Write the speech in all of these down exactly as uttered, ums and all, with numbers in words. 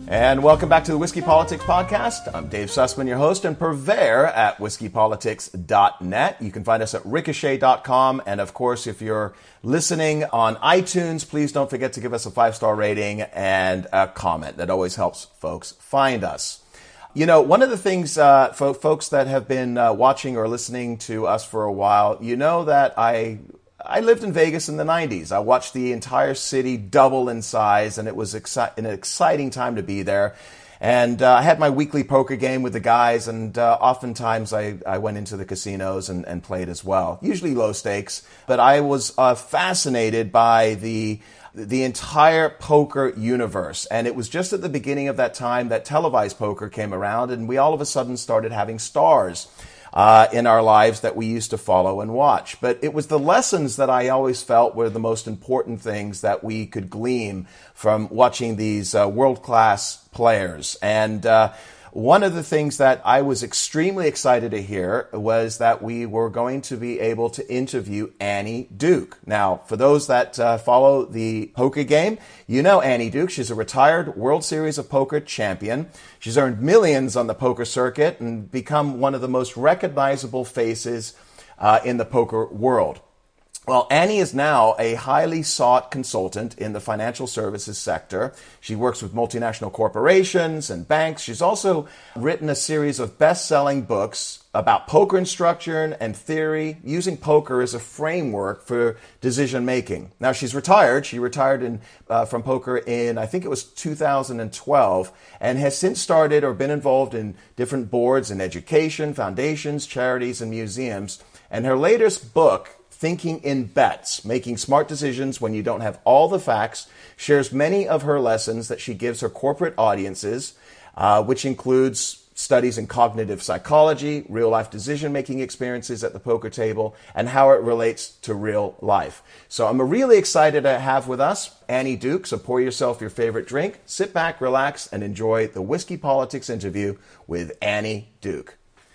And welcome back to the Whiskey Politics Podcast. I'm Dave Sussman, your host and purveyor at whiskey politics dot net. You can find us at ricochet dot com. And of course, if you're listening on iTunes, please don't forget to give us a five-star rating and a comment. That always helps folks find us. You know, one of the things, uh, for folks that have been uh, watching or listening to us for a while, you know that I... I lived in Vegas in the nineties. I watched the entire city double in size, and it was exci- an exciting time to be there. And uh, I had my weekly poker game with the guys, and uh, oftentimes I, I went into the casinos and, and played as well, usually low stakes. But I was uh, fascinated by the the entire poker universe. And it was just at the beginning of that time that televised poker came around, and we all of a sudden started having stars Uh, in our lives that we used to follow and watch. But it was the lessons that I always felt were the most important things that we could glean from watching these uh, world-class players. And uh, one of the things that I was extremely excited to hear was that we were going to be able to interview Annie Duke. Now, for those that uh, follow the poker game, you know Annie Duke. She's a retired World Series of Poker champion. She's earned millions on the poker circuit and become one of the most recognizable faces uh, in the poker world. Well, Annie is now a highly sought consultant in the financial services sector. She works with multinational corporations and banks. She's also written a series of best-selling books about poker instruction and theory, using poker as a framework for decision-making. Now, she's retired. She retired in, uh, from poker in, I think it was two thousand twelve, and has since started or been involved in different boards in education, foundations, charities, and museums. And her latest book, Thinking in Bets, Making Smart Decisions When You Don't Have All the Facts, shares many of her lessons that she gives her corporate audiences, uh, which includes studies in cognitive psychology, real-life decision-making experiences at the poker table, and how it relates to real life. So I'm really excited to have with us Annie Duke. So pour yourself your favorite drink, sit back, relax, and enjoy the Whiskey Politics interview with Annie Duke.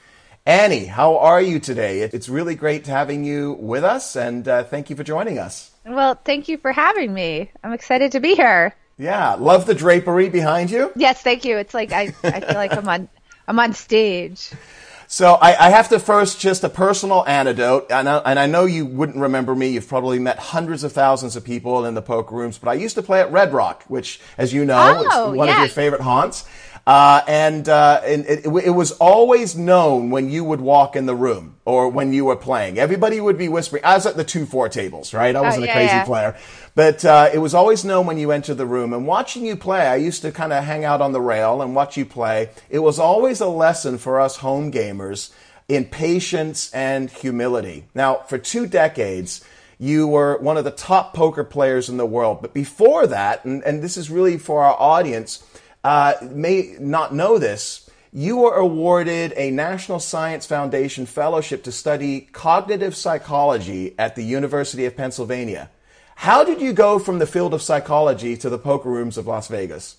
Annie, how are you today? It's really great having you with us, and uh, thank you for joining us. Well, thank you for having me. I'm excited to be here. Yeah, love the drapery behind you. Yes, thank you. It's like I, I feel like I'm on I'm on stage. So I, I have to first just a personal anecdote, and I, and I know you wouldn't remember me. You've probably met hundreds of thousands of people in the poker rooms, but I used to play at Red Rock, which, as you know, oh, is one yes. of your favorite haunts. Uh, and, uh, and it, it was always known when you would walk in the room or when you were playing. Everybody would be whispering. I was at the two four tables, right? I wasn't oh, yeah, a crazy yeah. player. But uh, it was always known when you entered the room. And watching you play, I used to kind of hang out on the rail and watch you play. It was always a lesson for us home gamers in patience and humility. Now, for two decades, you were one of the top poker players in the world. But before that, and, and this is really for our audience, Uh, may not know this, you were awarded a National Science Foundation fellowship to study cognitive psychology at the University of Pennsylvania. How did you go from the field of psychology to the poker rooms of Las Vegas?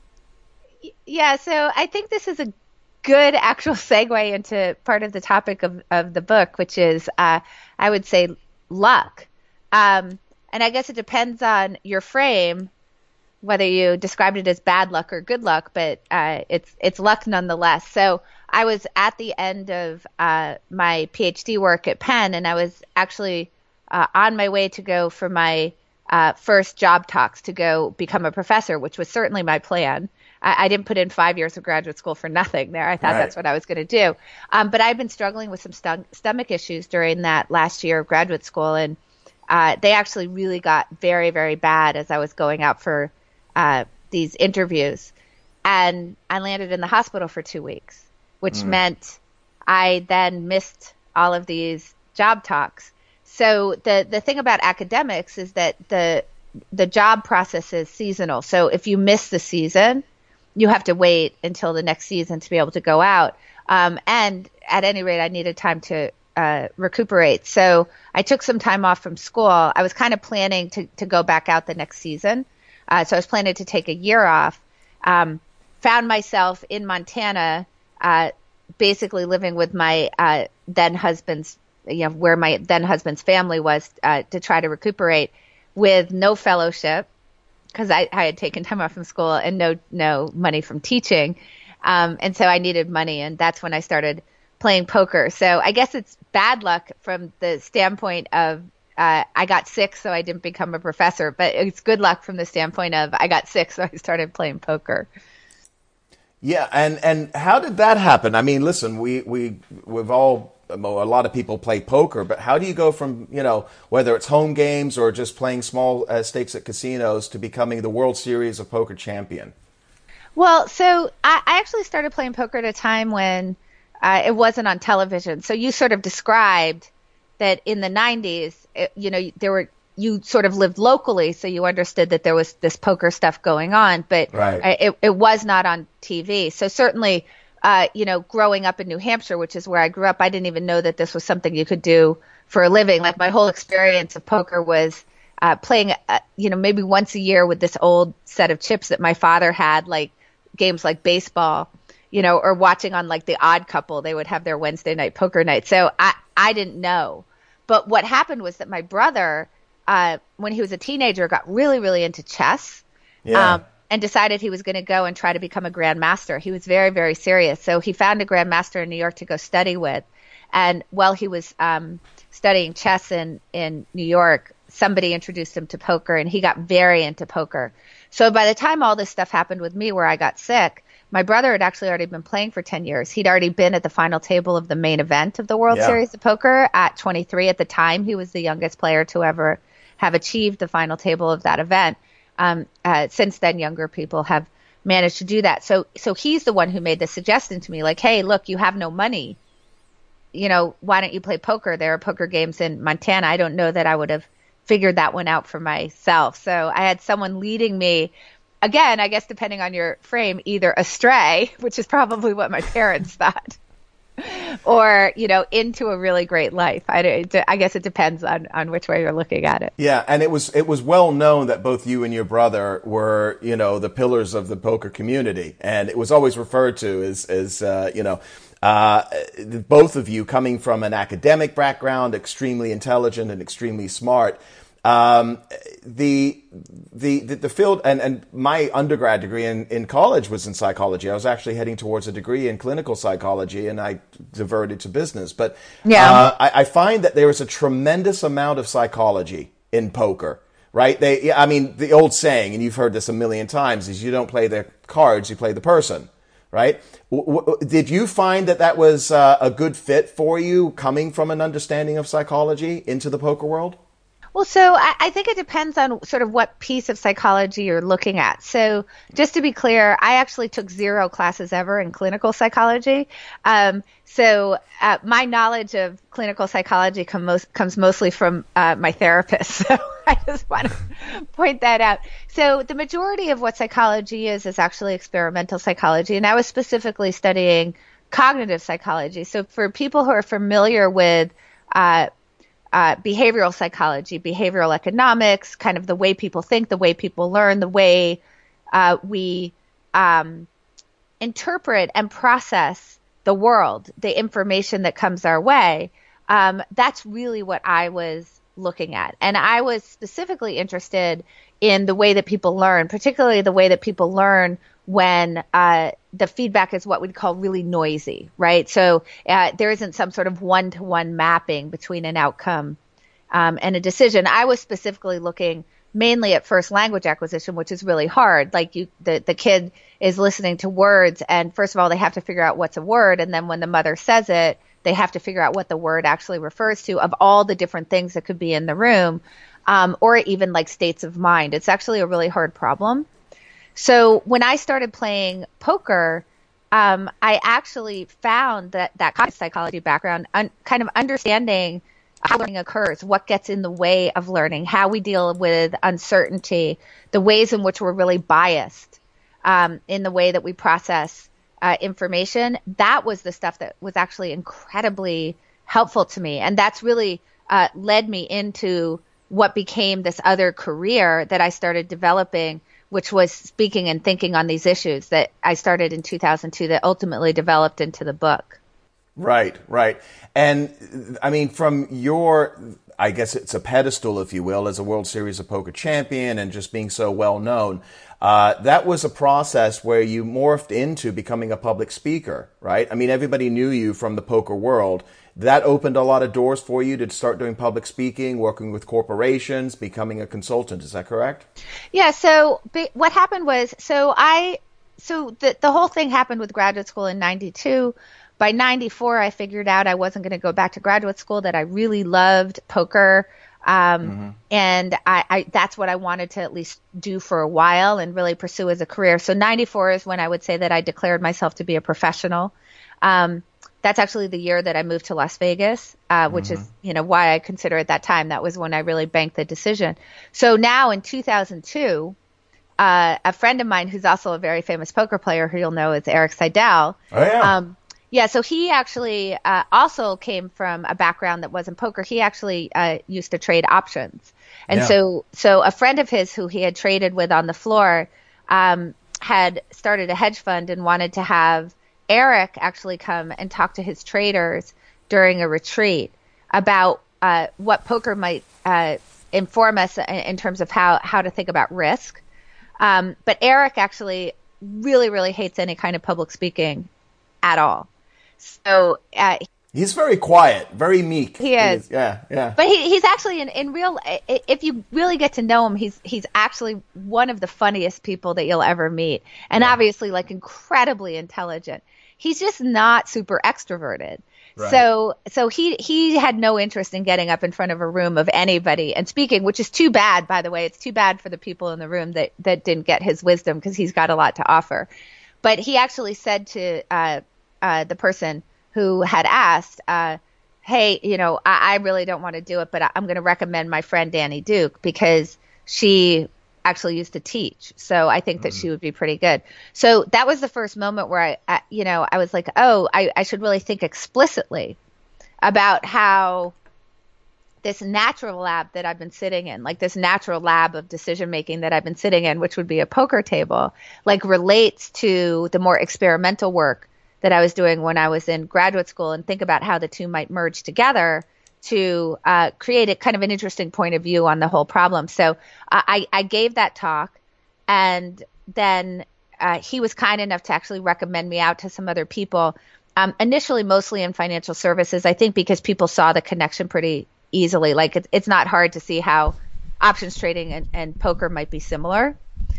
Yeah, so I think this is a good actual segue into part of the topic of, of the book, which is, uh, I would say, luck. Um, and I guess it depends on your frame, whether you described it as bad luck or good luck, but uh, it's it's luck nonetheless. So I was at the end of uh, my PhD work at Penn, and I was actually uh, on my way to go for my uh, first job talks to go become a professor, which was certainly my plan. I, I didn't put in five years of graduate school for nothing there. I thought Right. that's what I was going to do. Um, but I've been struggling with some st- stomach issues during that last year of graduate school, and uh, they actually really got very, very bad as I was going out for Uh, these interviews, and I landed in the hospital for two weeks, which mm. meant I then missed all of these job talks. So the the thing about academics is that the the job process is seasonal. So if you miss the season, you have to wait until the next season to be able to go out. Um, and at any rate, I needed time to uh, recuperate. So I took some time off from school. I was kind of planning to to go back out the next season. Uh, so I was planning to take a year off, um, found myself in Montana, uh, basically living with my uh, then husband's, you know, where my then husband's family was uh, to try to recuperate, with no fellowship, because I, I had taken time off from school and no no money from teaching. Um, and so I needed money, and that's when I started playing poker. So I guess it's bad luck from the standpoint of uh, I got sick, so I didn't become a professor, but it's good luck from the standpoint of I got sick, so I started playing poker. Yeah, and, and how did that happen? I mean, listen, we, we, we've all, a lot of people play poker, but how do you go from, you know, whether it's home games or just playing small uh, stakes at casinos to becoming the World Series of Poker champion? Well, so I, I actually started playing poker at a time when uh, it wasn't on television. So you sort of described that in the nineties, it, you know, there were, you sort of lived locally, so you understood that there was this poker stuff going on, but right. it, it was not on T V. So certainly, uh, you know, growing up in New Hampshire, which is where I grew up, I didn't even know that this was something you could do for a living. Like my whole experience of poker was uh, playing, uh, you know, maybe once a year with this old set of chips that my father had, like games like baseball, you know, or watching on like The Odd Couple. They would have their Wednesday night poker night. So I, I didn't know. But what happened was that my brother, Uh, when he was a teenager, got really, really into chess, yeah. um, and decided he was going to go and try to become a grandmaster. He was very, very serious. So he found a grandmaster in New York to go study with. And while he was um, studying chess in, in New York, somebody introduced him to poker, and he got very into poker. So by the time all this stuff happened with me where I got sick, my brother had actually already been playing for ten years. He'd already been at the final table of the main event of the World yeah. Series of Poker at twenty-three. At the time, he was the youngest player to ever have achieved the final table of that event. Um, uh, since then, younger people have managed to do that. So, so he's the one who made the suggestion to me, like, hey, look, you have no money. You know, why don't you play poker? There are poker games in Montana. I don't know that I would have figured that one out for myself. So I had someone leading me, again, I guess depending on your frame, either astray, which is probably what my parents thought, or, you know, into a really great life. I, I guess it depends on, on which way you're looking at it. Yeah, and it was it was well known that both you and your brother were, you know, the pillars of the poker community, and it was always referred to as, as uh, you know, uh, both of you coming from an academic background, extremely intelligent and extremely smart. Um, the, the, the, the field, and, and my undergrad degree in, in college was in psychology. I was actually heading towards a degree in clinical psychology, and I diverted to business. But, yeah. uh, I, I find that there is a tremendous amount of psychology in poker, right? They, I mean, the old saying, and you've heard this a million times, is you don't play the cards, you play the person, right? W- w- did you find that that was uh, a good fit for you coming from an understanding of psychology into the poker world? Well, so I, I think it depends on sort of what piece of psychology you're looking at. So just to be clear, I actually took zero classes ever in clinical psychology. Um, so uh, my knowledge of clinical psychology come most, comes mostly from uh, my therapist. So I just want to point that out. So the majority of what psychology is is actually experimental psychology. And I was specifically studying cognitive psychology. So for people who are familiar with uh Uh, behavioral psychology, behavioral economics, kind of the way people think, the way people learn, the way uh, we um, interpret and process the world, the information that comes our way. Um, that's really what I was looking at. And I was specifically interested in the way that people learn, particularly the way that people learn when uh, the feedback is what we'd call really noisy, right? So uh, there isn't some sort of one-to-one mapping between an outcome um, and a decision. I was specifically looking mainly at first language acquisition, which is really hard. Like you, the, the kid is listening to words, and first of all, they have to figure out what's a word, and then when the mother says it, they have to figure out what the word actually refers to of all the different things that could be in the room, um, or even like states of mind. It's actually a really hard problem. So when I started playing poker, um, I actually found that that cognitive psychology background, un- kind of understanding how learning occurs, what gets in the way of learning, how we deal with uncertainty, the ways in which we're really biased um, in the way that we process uh, information. That was the stuff that was actually incredibly helpful to me. And that's really uh, led me into what became this other career that I started developing, which was speaking and thinking on these issues that I started in two thousand two that ultimately developed into the book. Right, right. And I mean, from your, I guess it's a pedestal, if you will, as a World Series of Poker champion and just being so well known. Uh, that was a process where you morphed into becoming a public speaker, right? I mean, everybody knew you from the poker world. That opened a lot of doors for you to start doing public speaking, working with corporations, becoming a consultant. Is that correct? Yeah. So what happened was, so I, so the, the whole thing happened with graduate school in ninety-two. By ninety-four, I figured out I wasn't going to go back to graduate school, that I really loved poker. Um, mm-hmm. And I, I, that's what I wanted to at least do for a while and really pursue as a career. So ninety-four is when I would say that I declared myself to be a professional. Um, that's actually the year that I moved to Las Vegas, uh, which mm-hmm. is, you know, why I consider at that time, that was when I really banked the decision. So now in two thousand two, uh, a friend of mine who's also a very famous poker player who you'll know is Erik Seidel. Oh, yeah. Um, Yeah, so he actually uh, also came from a background that wasn't poker. He actually uh, used to trade options. And yeah. so so a friend of his who he had traded with on the floor um, had started a hedge fund and wanted to have Erik actually come and talk to his traders during a retreat about uh, what poker might uh, inform us in, in terms of how, how to think about risk. Um, but Erik actually really, really hates any kind of public speaking at all. So uh, he's very quiet, very meek. He is. He is. Yeah, yeah. But he, he's actually in, in real. If you really get to know him, he's he's actually one of the funniest people that you'll ever meet, and yeah. obviously like incredibly intelligent. He's just not super extroverted. Right. So so he he had no interest in getting up in front of a room of anybody and speaking, which is too bad, by the way. It's too bad for the people in the room that that didn't get his wisdom, because he's got a lot to offer. But he actually said to uh, uh, the person who had asked, uh, hey, you know, I, I really don't want to do it, but I, I'm going to recommend my friend Danny Duke, because she actually used to teach. So I think that mm-hmm. she would be pretty good. So that was the first moment where I, I you know, I was like, oh, I, I should really think explicitly about how this natural lab that I've been sitting in, like this natural lab of decision making that I've been sitting in, which would be a poker table, like relates to the more experimental work that I was doing when I was in graduate school, and think about how the two might merge together to uh, create a kind of an interesting point of view on the whole problem. So I, I gave that talk, and then uh, he was kind enough to actually recommend me out to some other people, um, initially mostly in financial services, I think because people saw the connection pretty easily. Like it's, it's not hard to see how options trading and, and poker might be similar.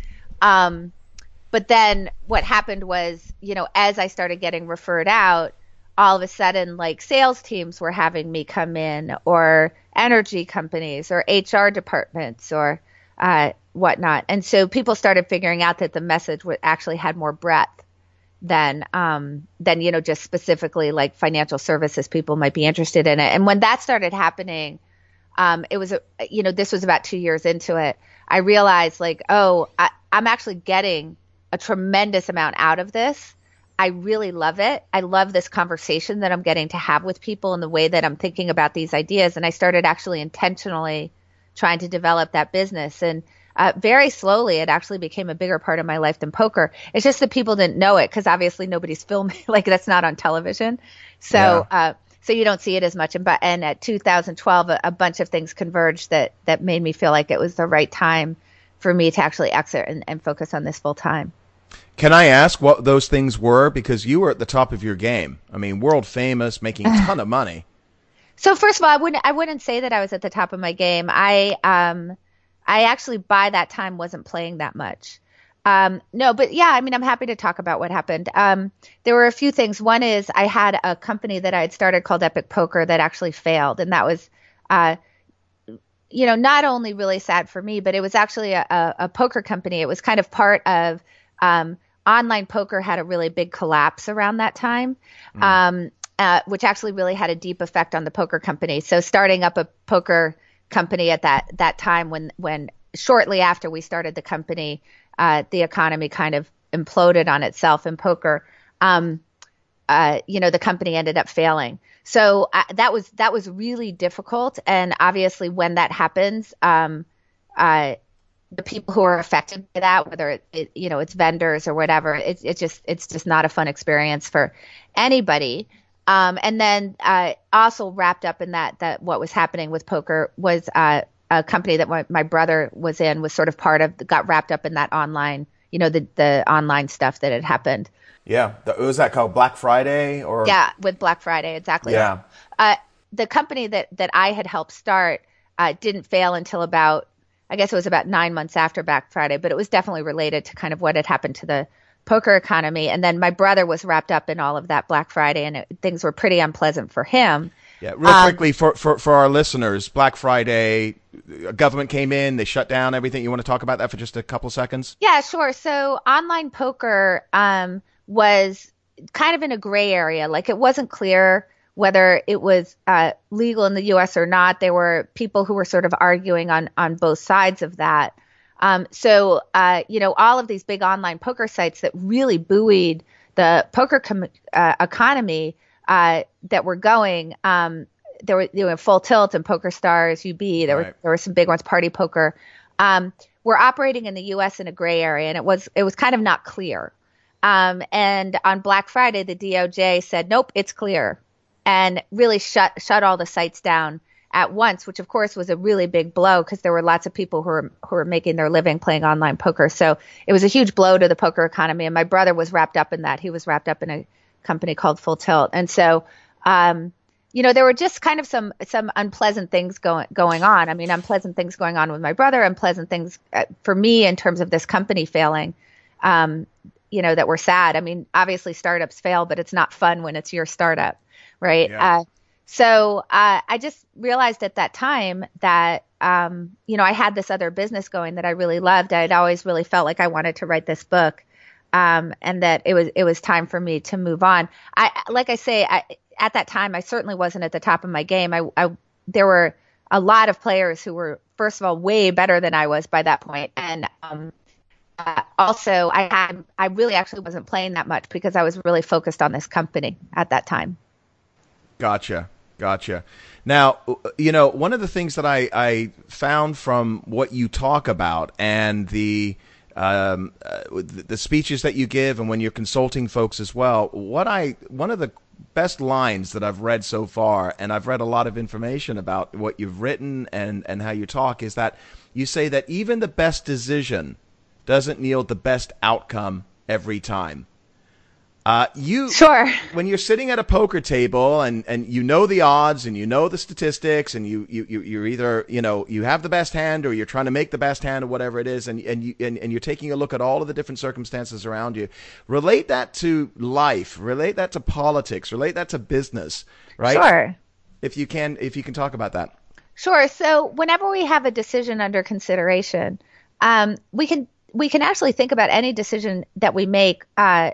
Um, But then what happened was, you know, as I started getting referred out, all of a sudden, like sales teams were having me come in, or energy companies, or H R departments, or uh, whatnot. And so people started figuring out that the message would actually had more breadth than, um, than, you know, just specifically like financial services people might be interested in it. And when that started happening, um, it was, a, you know, this was about two years into it. I realized like, oh, I, I'm actually getting a tremendous amount out of this. I really love it. I love this conversation that I'm getting to have with people and the way that I'm thinking about these ideas. And I started actually intentionally trying to develop that business. And uh, very slowly, it actually became a bigger part of my life than poker. It's just that people didn't know it, because obviously nobody's filming, like that's not on television. So, yeah. uh, so you don't see it as much. And, and at two thousand twelve, a, a bunch of things converged that, that made me feel like it was the right time for me to actually exit and, and focus on this full time. Can I ask what those things were? Because you were at the top of your game. I mean, world famous, making a ton of money. So first of all, I wouldn't I wouldn't say that I was at the top of my game. I um I actually by that time wasn't playing that much. Um, no, but yeah, I mean, I'm happy to talk about what happened. Um, there were a few things. One is I had a company that I had started called Epic Poker that actually failed, and that was, uh, you know, not only really sad for me, but it was actually a, a, a poker company. It was kind of part of um, online poker had a really big collapse around that time, mm. um, uh, which actually really had a deep effect on the poker company. So starting up a poker company at that that time, when when shortly after we started the company, uh, the economy kind of imploded on itself in poker. Um, uh, you know, the company ended up failing. So uh, that was that was really difficult. And obviously, when that happens, um, uh, the people who are affected by that, whether it, it you know it's vendors or whatever, it's it's just it's just not a fun experience for anybody. Um, and then uh, also wrapped up in that, that what was happening with poker was uh, a company that my, my brother was in was sort of part of, got wrapped up in that online, you know, the, the online stuff that had happened. Yeah. The, was that called Black Friday or? Yeah, with Black Friday, exactly. Yeah. Uh, the company that, that I had helped start uh, didn't fail until about, I guess it was about nine months after Black Friday, but it was definitely related to kind of what had happened to the poker economy. And then my brother was wrapped up in all of that Black Friday, and it, things were pretty unpleasant for him. Yeah, real um, quickly for, for, for our listeners, Black Friday, government came in, they shut down everything. You want to talk about that for just a couple seconds? Yeah, sure. So online poker um, was kind of in a gray area. Like it wasn't clear whether it was uh, legal in the U S or not. There were people who were sort of arguing on, on both sides of that. Um, so, uh, you know, all of these big online poker sites that really buoyed the poker com- uh, economy uh, that were going, um, there were, you know, Full Tilt and Poker Stars, U B, there, right. were, there were some big ones, Party Poker, um, were operating in the U S in a gray area, and it was it was kind of not clear. Um, and on Black Friday, the D O J said, nope, it's clear, and really shut shut all the sites down at once, which of course was a really big blow because there were lots of people who were who were making their living playing online poker. So it was a huge blow to the poker economy. And my brother was wrapped up in that. He was wrapped up in a company called Full Tilt. And so, um, you know, there were just kind of some some unpleasant things going going on. I mean, unpleasant things going on with my brother, unpleasant things uh, for me in terms of this company failing, um, you know, that were sad. I mean, obviously startups fail, but it's not fun when it's your startup, right? Yeah. Uh, So uh, I just realized at that time that, um, you know, I had this other business going that I really loved. I'd always really felt like I wanted to write this book, um, and that it was it was time for me to move on. I, like I say, I, at that time, I certainly wasn't at the top of my game. I, I there were a lot of players who were, first of all, way better than I was by that point, and um, uh, also I had I really actually wasn't playing that much because I was really focused on this company at that time. Gotcha. Gotcha. Now, you know, one of the things that I, I found from what you talk about and the um, uh, the speeches that you give and when you're consulting folks as well, what I one of the best lines that I've read so far, and I've read a lot of information about what you've written and, and how you talk, is that you say that even the best decision doesn't yield the best outcome every time. Uh, you sure. When you're sitting at a poker table and, and you know the odds and you know the statistics and you, you, you, you're either, you know, you have the best hand or you're trying to make the best hand or whatever it is. And, and you, and, and you're taking a look at all of the different circumstances around you. Relate that to life, relate that to politics, relate that to business, right? Sure. If you can, if you can talk about that. Sure. So whenever we have a decision under consideration, um, we can, we can actually think about any decision that we make, uh,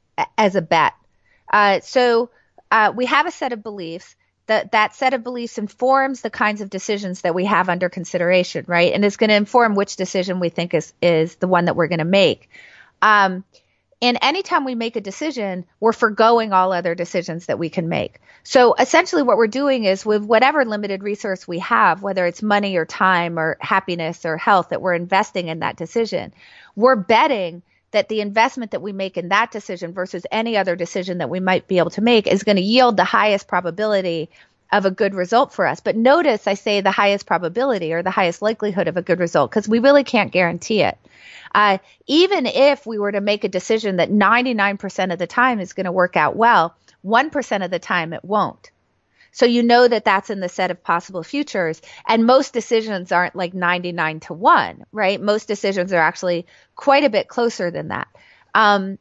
as a bet. Uh, so uh, we have a set of beliefs. That that set of beliefs informs the kinds of decisions that we have under consideration, right? And it's going to inform which decision we think is is the one that we're going to make. Um, and anytime we make a decision, we're forgoing all other decisions that we can make. So essentially what we're doing is with whatever limited resource we have, whether it's money or time or happiness or health that we're investing in that decision, we're betting that the investment that we make in that decision versus any other decision that we might be able to make is going to yield the highest probability of a good result for us. But notice I say the highest probability or the highest likelihood of a good result because we really can't guarantee it. Uh, even if we were to make a decision that ninety-nine percent of the time is going to work out well, one percent of the time it won't. So you know that that's in the set of possible futures. And most decisions aren't like ninety-nine to one, right? Most decisions are actually quite a bit closer than that. Um,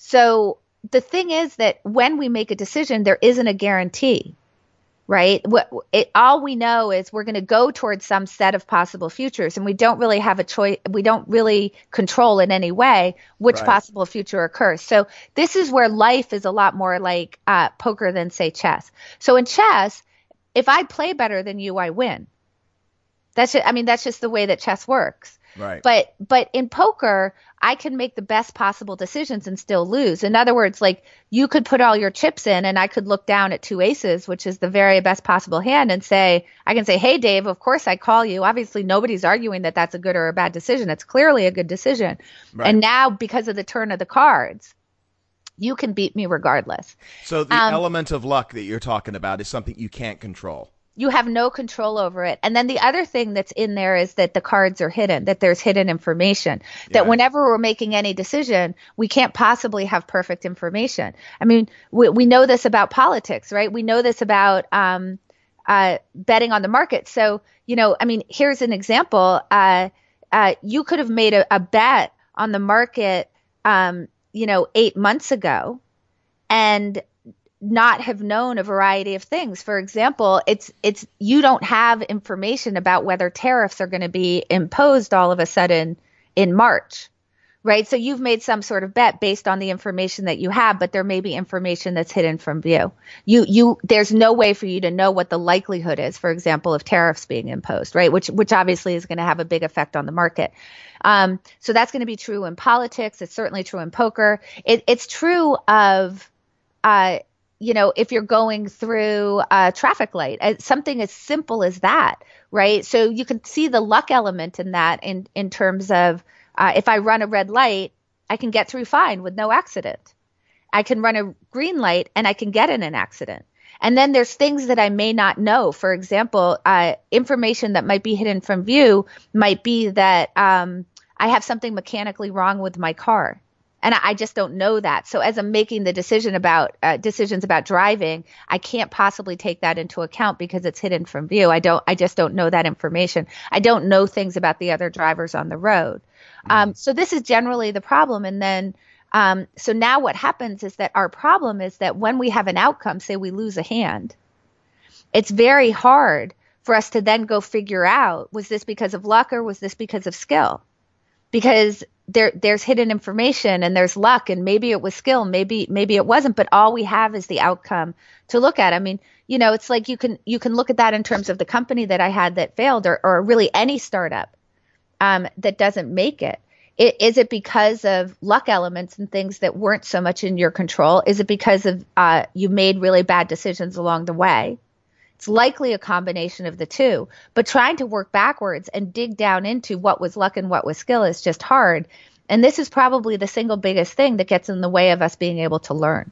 so the thing is that when we make a decision, there isn't a guarantee, right? What it, all we know is we're going to go towards some set of possible futures, and we don't really have a choice. We don't really control in any way which Right. possible future occurs. So this is where life is a lot more like uh, poker than, say, chess. So in chess, if I play better than you, I win. That's just, I mean, that's just the way that chess works. Right. But but in poker, I can make the best possible decisions and still lose. In other words, like you could put all your chips in and I could look down at two aces, which is the very best possible hand, and say, I can say, hey, Dave, of course I call you. Obviously, nobody's arguing that that's a good or a bad decision. It's clearly a good decision. Right. And now because of the turn of the cards, You can beat me regardless. So the Um, element of luck that you're talking about is something you can't control. you have no control over it. And then the other thing that's in there is that the cards are hidden, that there's hidden information, that Yeah. whenever we're making any decision, we can't possibly have perfect information. I mean, we, we know this about politics, right? We know this about um, uh, betting on the market. So, you know, I mean, here's an example. Uh, uh, you could have made a, a bet on the market, um, you know, eight months ago and not have known a variety of things. For example, it's it's you don't have information about whether tariffs are going to be imposed all of a sudden in March, right? So you've made some sort of bet based on the information that you have, but there may be information that's hidden from view. You you there's no way for you to know what the likelihood is, for example, of tariffs being imposed, right? Which which obviously is going to have a big effect on the market. Um, so that's going to be true in politics. It's certainly true in poker. It, it's true of uh, you know, if you're going through a traffic light, uh, something as simple as that, right? So you can see the luck element in that in, in terms of uh, if I run a red light, I can get through fine with no accident. I can run a green light and I can get in an accident. And then there's things that I may not know. For example, uh, information that might be hidden from view might be that um, I have something mechanically wrong with my car. And I just don't know that. So as I'm making the decision about uh, decisions about driving, I can't possibly take that into account because it's hidden from view. I don't. I just don't know that information. I don't know things about the other drivers on the road. Mm-hmm. Um, so this is generally the problem. And then, um, so now what happens is that our problem is that when we have an outcome, say we lose a hand, it's very hard for us to then go figure out, was this because of luck or was this because of skill? Because there there's hidden information and there's luck and maybe it was skill, maybe maybe it wasn't, but all we have is the outcome to look at. I mean, you know, it's like you can you can look at that in terms of the company that I had that failed or or really any startup um, that doesn't make it. it. Is it because of luck elements and things that weren't so much in your control? Is it because of uh, you made really bad decisions along the way? It's likely a combination of the two, but trying to work backwards and dig down into what was luck and what was skill is just hard. And this is probably the single biggest thing that gets in the way of us being able to learn.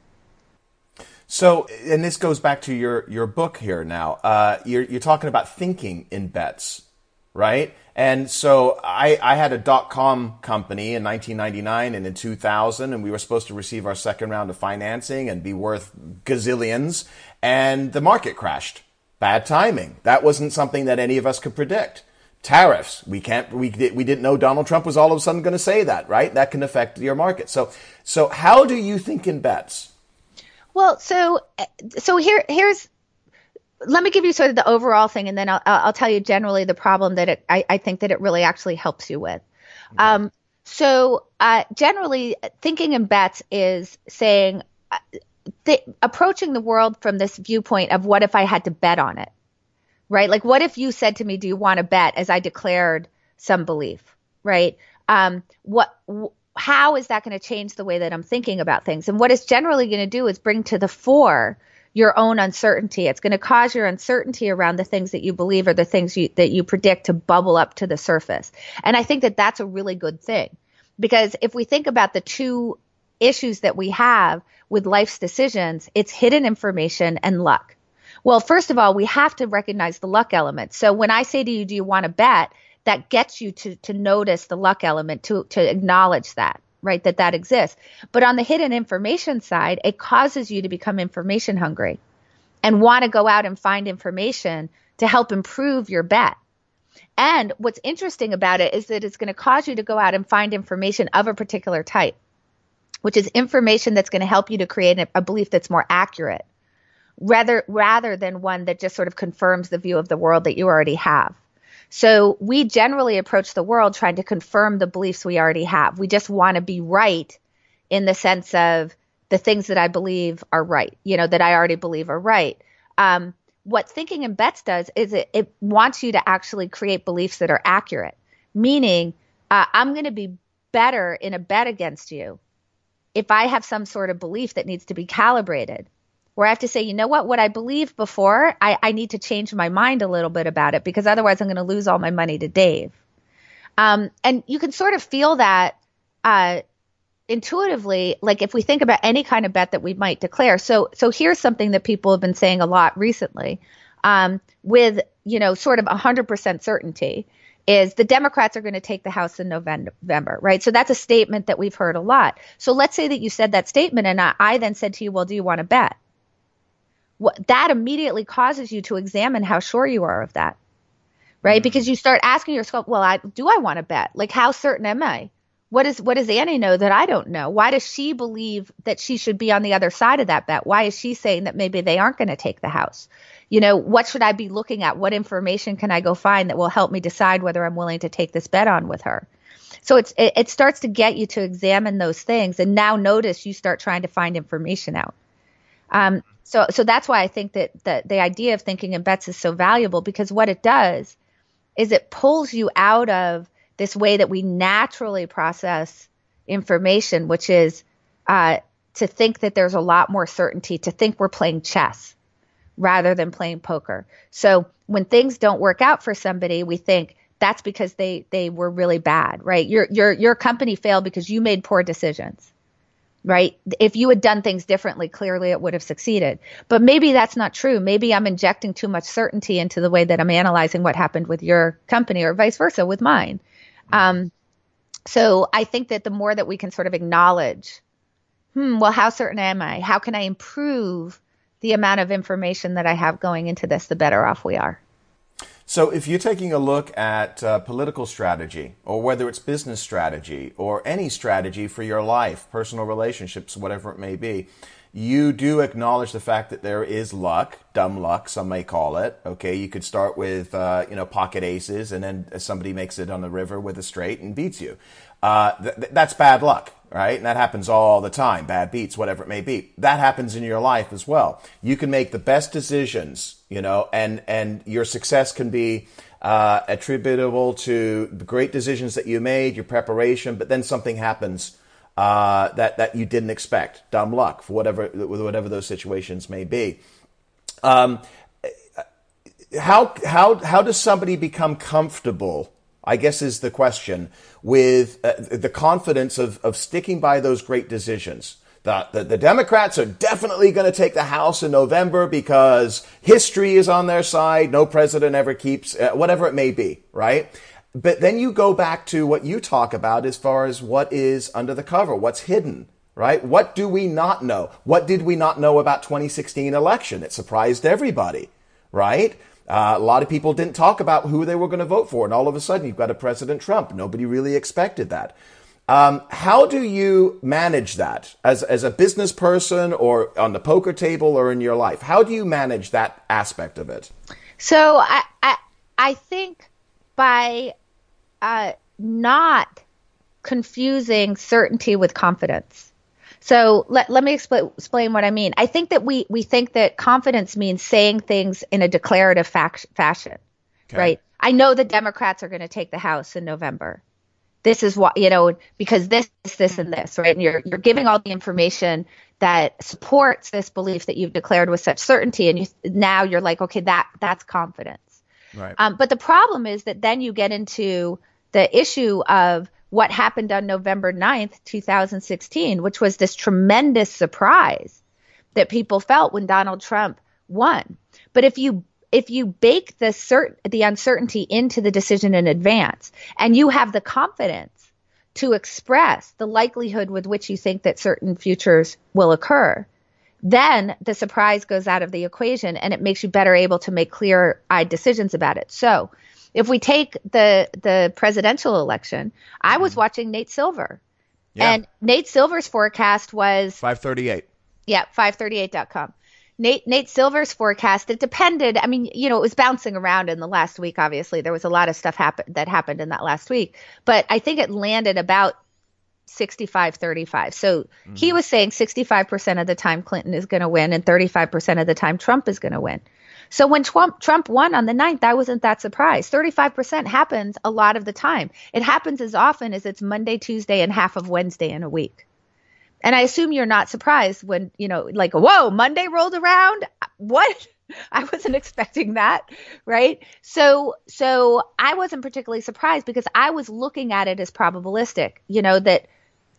So, and this goes back to your, your book here now. Uh, you're, you're talking about thinking in bets, right? And so I, I had a dot-com company in nineteen ninety-nine and in two thousand, and we were supposed to receive our second round of financing and be worth gazillions, and the market crashed. Bad timing. That wasn't something that any of us could predict. Tariffs. We can't, we, we didn't know Donald Trump was all of a sudden going to say that, right? That can affect your market. So, so how do you think in bets? Well, so, so here, here's, let me give you sort of the overall thing, and then I'll, I'll tell you generally the problem that it, I, I think that it really actually helps you with. Okay. Um, so, uh, generally thinking in bets is saying, uh, Th- approaching the world from this viewpoint of what if I had to bet on it, right? Like what if you said to me, do you want to bet, as I declared some belief, right? Um, what, w- how is that going to change the way that I'm thinking about things? And what it's generally going to do is bring to the fore your own uncertainty. It's going to cause your uncertainty around the things that you believe or the things you, that you predict to bubble up to the surface. And I think that that's a really good thing, because if we think about the two issues that we have with life's decisions, it's hidden information and luck. Well, first of all, we have to recognize the luck element. So when I say to you, do you want to bet? That gets you to, to notice the luck element, to, to acknowledge that, right, that that exists. But on the hidden information side, it causes you to become information hungry and want to go out and find information to help improve your bet. And what's interesting about it is that it's going to cause you to go out and find information of a particular type, which is information that's going to help you to create a, a belief that's more accurate, rather rather than one that just sort of confirms the view of the world that you already have. So we generally approach the world trying to confirm the beliefs we already have. We just want to be right in the sense of the things that I believe are right, you know, that I already believe are right. Um, what thinking in bets does is it, it wants you to actually create beliefs that are accurate, meaning uh, I'm going to be better in a bet against you if I have some sort of belief that needs to be calibrated, where I have to say, you know what, what I believed before, I, I need to change my mind a little bit about it, because otherwise I'm going to lose all my money to Dave. Um, and you can sort of feel that uh, intuitively, like if we think about any kind of bet that we might declare, so so here's something that people have been saying a lot recently, um, with you know sort of one hundred percent certainty, is the Democrats are going to take the House in November, right? So that's a statement that we've heard a lot. So let's say that you said that statement, and I, I then said to you, well, do you want to bet? What, that immediately causes you to examine how sure you are of that, right? Mm-hmm. Because you start asking yourself, well, I, do I want to bet? Like, how certain am I? What is what does Annie know that I don't know? Why does she believe that she should be on the other side of that bet? Why is she saying that maybe they aren't going to take the House? You know, what should I be looking at? What information can I go find that will help me decide whether I'm willing to take this bet on with her? So it's it, it starts to get you to examine those things. And now notice you start trying to find information out. Um, so so that's why I think that the, the idea of thinking in bets is so valuable, because what it does is it pulls you out of this way that we naturally process information, which is uh, to think that there's a lot more certainty, to think we're playing chess rather than playing poker. So when things don't work out for somebody, we think that's because they they were really bad, right? Your your your company failed because you made poor decisions, right? If you had done things differently, clearly it would have succeeded. But maybe that's not true. Maybe I'm injecting too much certainty into the way that I'm analyzing what happened with your company, or vice versa with mine. Um, so I think that the more that we can sort of acknowledge, hmm, well, how certain am I? How can I improve the amount of information that I have going into this, the better off we are. So if you're taking a look at uh, political strategy, or whether it's business strategy, or any strategy for your life, personal relationships, whatever it may be, you do acknowledge the fact that there is luck, dumb luck, some may call it. Okay, you could start with, uh, you know, pocket aces, and then somebody makes it on the river with a straight and beats you. Uh, th- that's bad luck, right? And that happens all the time. Bad beats, whatever it may be. That happens in your life as well. You can make the best decisions, you know, and, and your success can be uh, attributable to the great decisions that you made, your preparation, but then something happens uh, that, that you didn't expect. Dumb luck, for whatever, whatever those situations may be. Um, how, how, how does somebody become comfortable, I guess is the question, with uh, the confidence of, of sticking by those great decisions? The, the, the Democrats are definitely going to take the House in November because history is on their side. No president ever keeps, uh, whatever it may be, right? But then you go back to what you talk about as far as what is under the cover, what's hidden, right? What do we not know? What did we not know about twenty sixteen election? It surprised everybody, right? Uh, a lot of people didn't talk about who they were going to vote for. And all of a sudden, you've got a President Trump. Nobody really expected that. Um, how do you manage that as, as a business person, or on the poker table, or in your life? How do you manage that aspect of it? So I, I, I think by uh, not confusing certainty with confidence. So let, let me expl- explain what I mean. I think that we, we think that confidence means saying things in a declarative fac- fashion, okay. Right? I know the Democrats are going to take the House in November. This is what, you know, because this, this, and this, right? And you're, you're giving all the information that supports this belief that you've declared with such certainty. And you, now you're like, okay, that, that's confidence. Right. Um, but the problem is that then you get into the issue of what happened on November ninth, two thousand sixteen, which was this tremendous surprise that people felt when Donald Trump won. But if you if you bake the cert- the uncertainty into the decision in advance, and you have the confidence to express the likelihood with which you think that certain futures will occur, then the surprise goes out of the equation, and it makes you better able to make clear-eyed decisions about it. So if we take the the presidential election, I was watching Nate Silver. Yeah. And Nate Silver's forecast was five thirty-eight. Yeah, five thirty-eight dot com. Nate Nate Silver's forecast, it depended. I mean, you know, it was bouncing around in the last week, obviously. There was a lot of stuff happen, that happened in that last week. But I think it landed about sixty-five thirty-five. So mm-hmm. He was saying sixty-five percent of the time Clinton is going to win and thirty-five percent of the time Trump is going to win. So when Trump, Trump won on the ninth, I wasn't that surprised. thirty-five percent happens a lot of the time. It happens as often as it's Monday, Tuesday, and half of Wednesday in a week. And I assume you're not surprised when, you know, like, whoa, Monday rolled around? What? I wasn't expecting that, right? So so I wasn't particularly surprised because I was looking at it as probabilistic, you know, that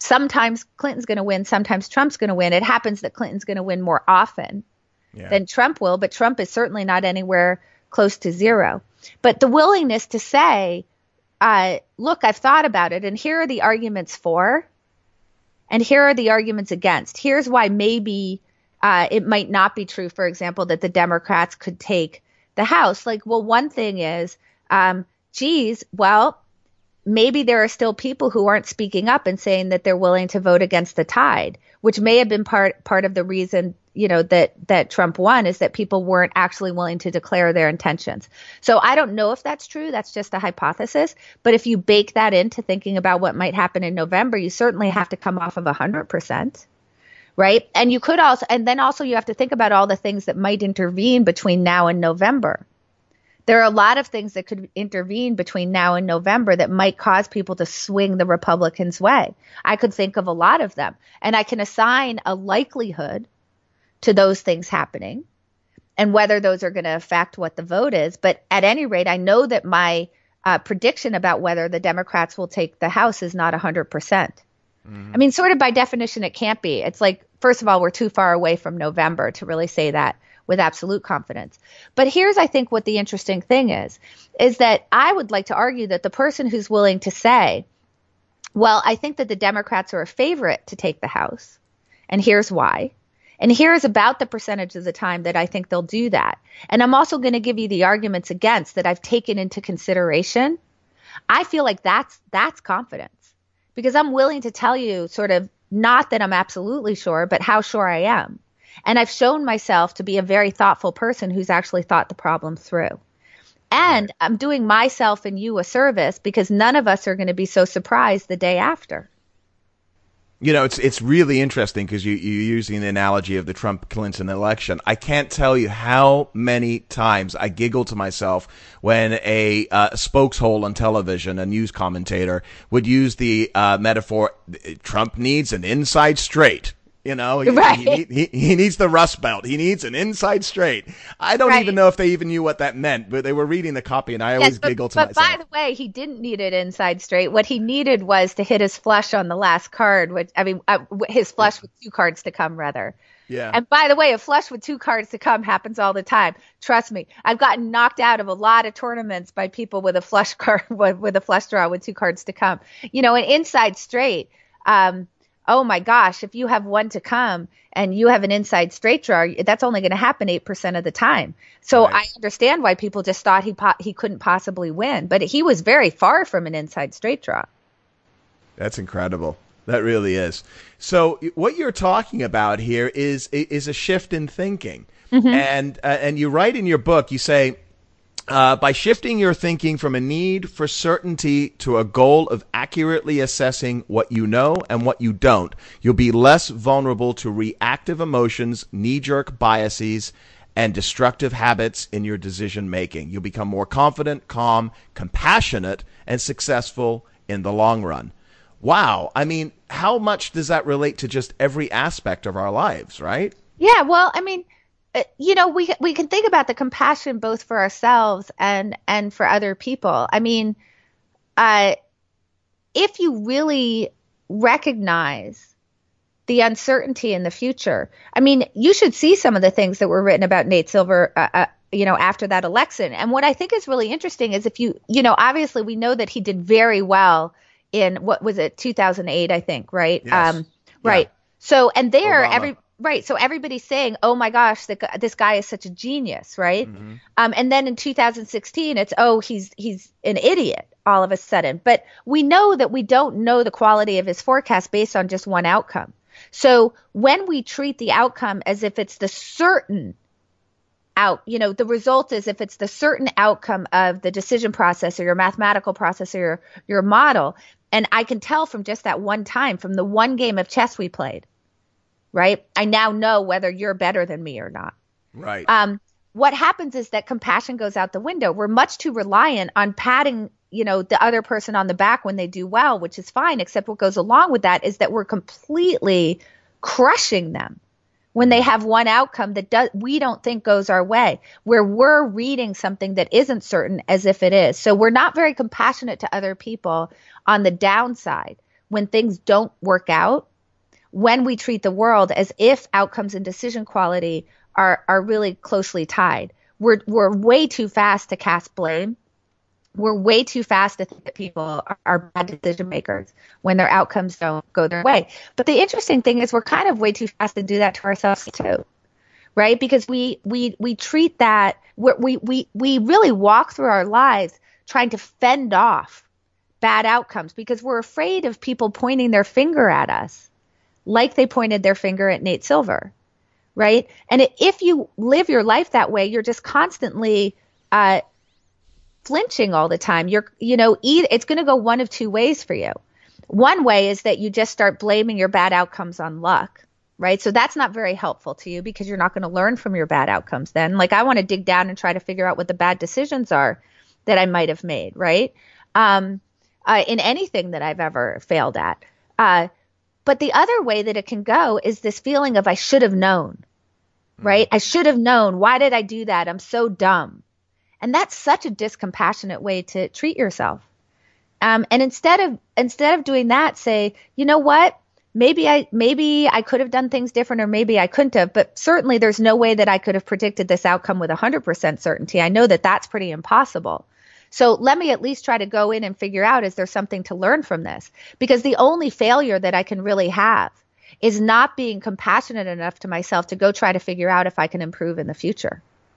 sometimes Clinton's going to win, sometimes Trump's going to win. It happens that Clinton's going to win more often yeah. than Trump will, but Trump is certainly not anywhere close to zero. But the willingness to say, uh, look, I've thought about it, and here are the arguments for, and here are the arguments against. Here's why maybe uh, it might not be true, for example, that the Democrats could take the House. Like, well, one thing is, um, geez, well, maybe there are still people who aren't speaking up and saying that they're willing to vote against the tide, which may have been part part of the reason, you know, that that Trump won, is that people weren't actually willing to declare their intentions. So I don't know if that's true. That's just a hypothesis. But if you bake that into thinking about what might happen in November, you certainly have to come off of one hundred percent. Right. And you could also, and then also you have to think about all the things that might intervene between now and November. There are a lot of things that could intervene between now and November that might cause people to swing the Republicans' way. I could think of a lot of them, and I can assign a likelihood to those things happening and whether those are going to affect what the vote is. But at any rate, I know that my uh, prediction about whether the Democrats will take the House is not one hundred percent. Mm-hmm. I mean, sort of by definition, it can't be. It's like, first of all, we're too far away from November to really say that with absolute confidence. But here's, I think, what the interesting thing is, is that I would like to argue that the person who's willing to say, well, I think that the Democrats are a favorite to take the House, and here's why. And here's about the percentage of the time that I think they'll do that. And I'm also going to give you the arguments against that I've taken into consideration. I feel like that's that's confidence, because I'm willing to tell you sort of, not that I'm absolutely sure, but how sure I am. And I've shown myself to be a very thoughtful person who's actually thought the problem through. And right. I'm doing myself and you a service, because none of us are going to be so surprised the day after. You know, it's it's really interesting because you, you're using the analogy of the Trump-Clinton election. I can't tell you how many times I giggle to myself when a uh, spokeshole on television, a news commentator, would use the uh, metaphor, Trump needs an inside straight. You know, he, right. he, he, he needs the Rust Belt. He needs an inside straight. I don't right. even know if they even knew what that meant, but they were reading the copy, and I always yes, but, giggle to but myself. But by the way, he didn't need it inside straight. What he needed was to hit his flush on the last card, which, I mean, uh, his flush with two cards to come, rather. Yeah. And by the way, a flush with two cards to come happens all the time. Trust me. I've gotten knocked out of a lot of tournaments by people with a flush card, with, with a flush draw with two cards to come. You know, an inside straight, um, oh my gosh, if you have one to come and you have an inside straight draw, that's only going to happen eight percent of the time. So right. I understand why people just thought he po- he couldn't possibly win, but he was very far from an inside straight draw. That's incredible. That really is. So what you're talking about here is is a shift in thinking. Mm-hmm. And uh, and you write in your book, you say, Uh, by shifting your thinking from a need for certainty to a goal of accurately assessing what you know and what you don't, you'll be less vulnerable to reactive emotions, knee-jerk biases, and destructive habits in your decision-making. You'll become more confident, calm, compassionate, and successful in the long run. Wow. I mean, how much does that relate to just every aspect of our lives, right? Yeah, well, I mean, you know, we we can think about the compassion both for ourselves and and for other people. I mean, uh, if you really recognize the uncertainty in the future, I mean, you should see some of the things that were written about Nate Silver, uh, uh, you know, after that election. And what I think is really interesting is if you, you know, obviously we know that he did very well in, what was it, two thousand eight, I think, right? Yes. Um, right. Yeah. So, and there, Obama. every. Right. So everybody's saying, oh, my gosh, the, this guy is such a genius. Right. Mm-hmm. Um, and then in two thousand sixteen, it's, oh, he's he's an idiot all of a sudden. But we know that we don't know the quality of his forecast based on just one outcome. So when we treat the outcome as if it's the certain out, you know, the result is if it's the certain outcome of the decision process or your mathematical process or your, your model. And I can tell from just that one time, from the one game of chess we played. Right. I now know whether you're better than me or not. Right. Um, what happens is that compassion goes out the window. We're much too reliant on patting, you know, the other person on the back when they do well, which is fine. Except what goes along with that is that we're completely crushing them when they have one outcome that does, we don't think goes our way, where we're reading something that isn't certain as if it is. So we're not very compassionate to other people on the downside. when things don't work out, when we treat the world as if outcomes and decision quality are are really closely tied. We're we're way too fast to cast blame. We're way too fast to think that people are, are bad decision makers when their outcomes don't go their way. But the interesting thing is we're kind of way too fast to do that to ourselves too, right? Because we we we treat that we we we really walk through our lives trying to fend off bad outcomes because we're afraid of people pointing their finger at us, like they pointed their finger at Nate Silver, right? And if you live your life that way, you're just constantly uh, flinching all the time. You're, you know, either, it's going to go one of two ways for you. One way is that you just start blaming your bad outcomes on luck, right? So that's not very helpful to you because you're not going to learn from your bad outcomes then. Like I want to dig down and try to figure out what the bad decisions are that I might have made, right? Um, uh, in anything that I've ever failed at. Uh, But the other way that it can go is this feeling of I should have known, right? Mm. I should have known. Why did I do that? I'm so dumb. And that's such a discompassionate way to treat yourself. Um, and instead of instead of doing that, say, you know what? Maybe I maybe I could have done things different or maybe I couldn't have. But certainly there's no way that I could have predicted this outcome with one hundred percent certainty. I know that that's pretty impossible. So let me at least try to go in and figure out, is there something to learn from this? Because the only failure that I can really have is not being compassionate enough to myself to go try to figure out if I can improve in the future.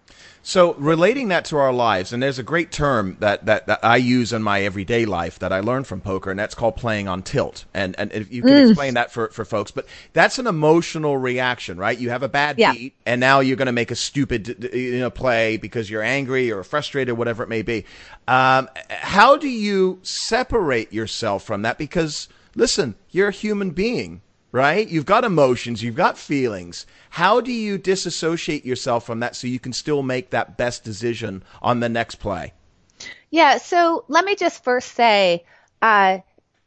So relating that to our lives, and there's a great term that, that, that I use in my everyday life that I learned from poker, and that's called playing on tilt. And and if you can mm. explain that for, for folks, but that's an emotional reaction, right? You have a bad yeah. beat, and now you're going to make a stupid you know play because you're angry or frustrated, whatever it may be. Um, how do you separate yourself from that? Because listen, you're a human being. Right? You've got emotions, you've got feelings. How do you disassociate yourself from that so you can still make that best decision on the next play? Yeah, so let me just first say, uh,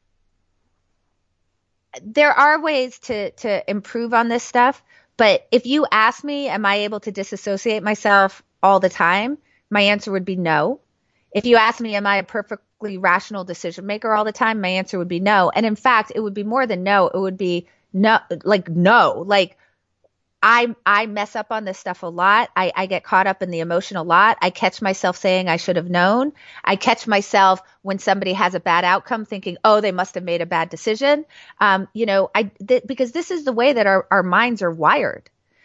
there are ways to, to improve on this stuff, but if you ask me, am I able to disassociate myself all the time? My answer would be no. If you ask me, am I a perfectly rational decision maker all the time? My answer would be no. And in fact, it would be more than no. It would be no, like no, like I I mess up on this stuff a lot. I, I get caught up in the emotion a lot. I catch myself saying I should have known. I catch myself when somebody has a bad outcome thinking, oh, they must have made a bad decision. Um, you know, I th- because this is the way that our, our minds are wired.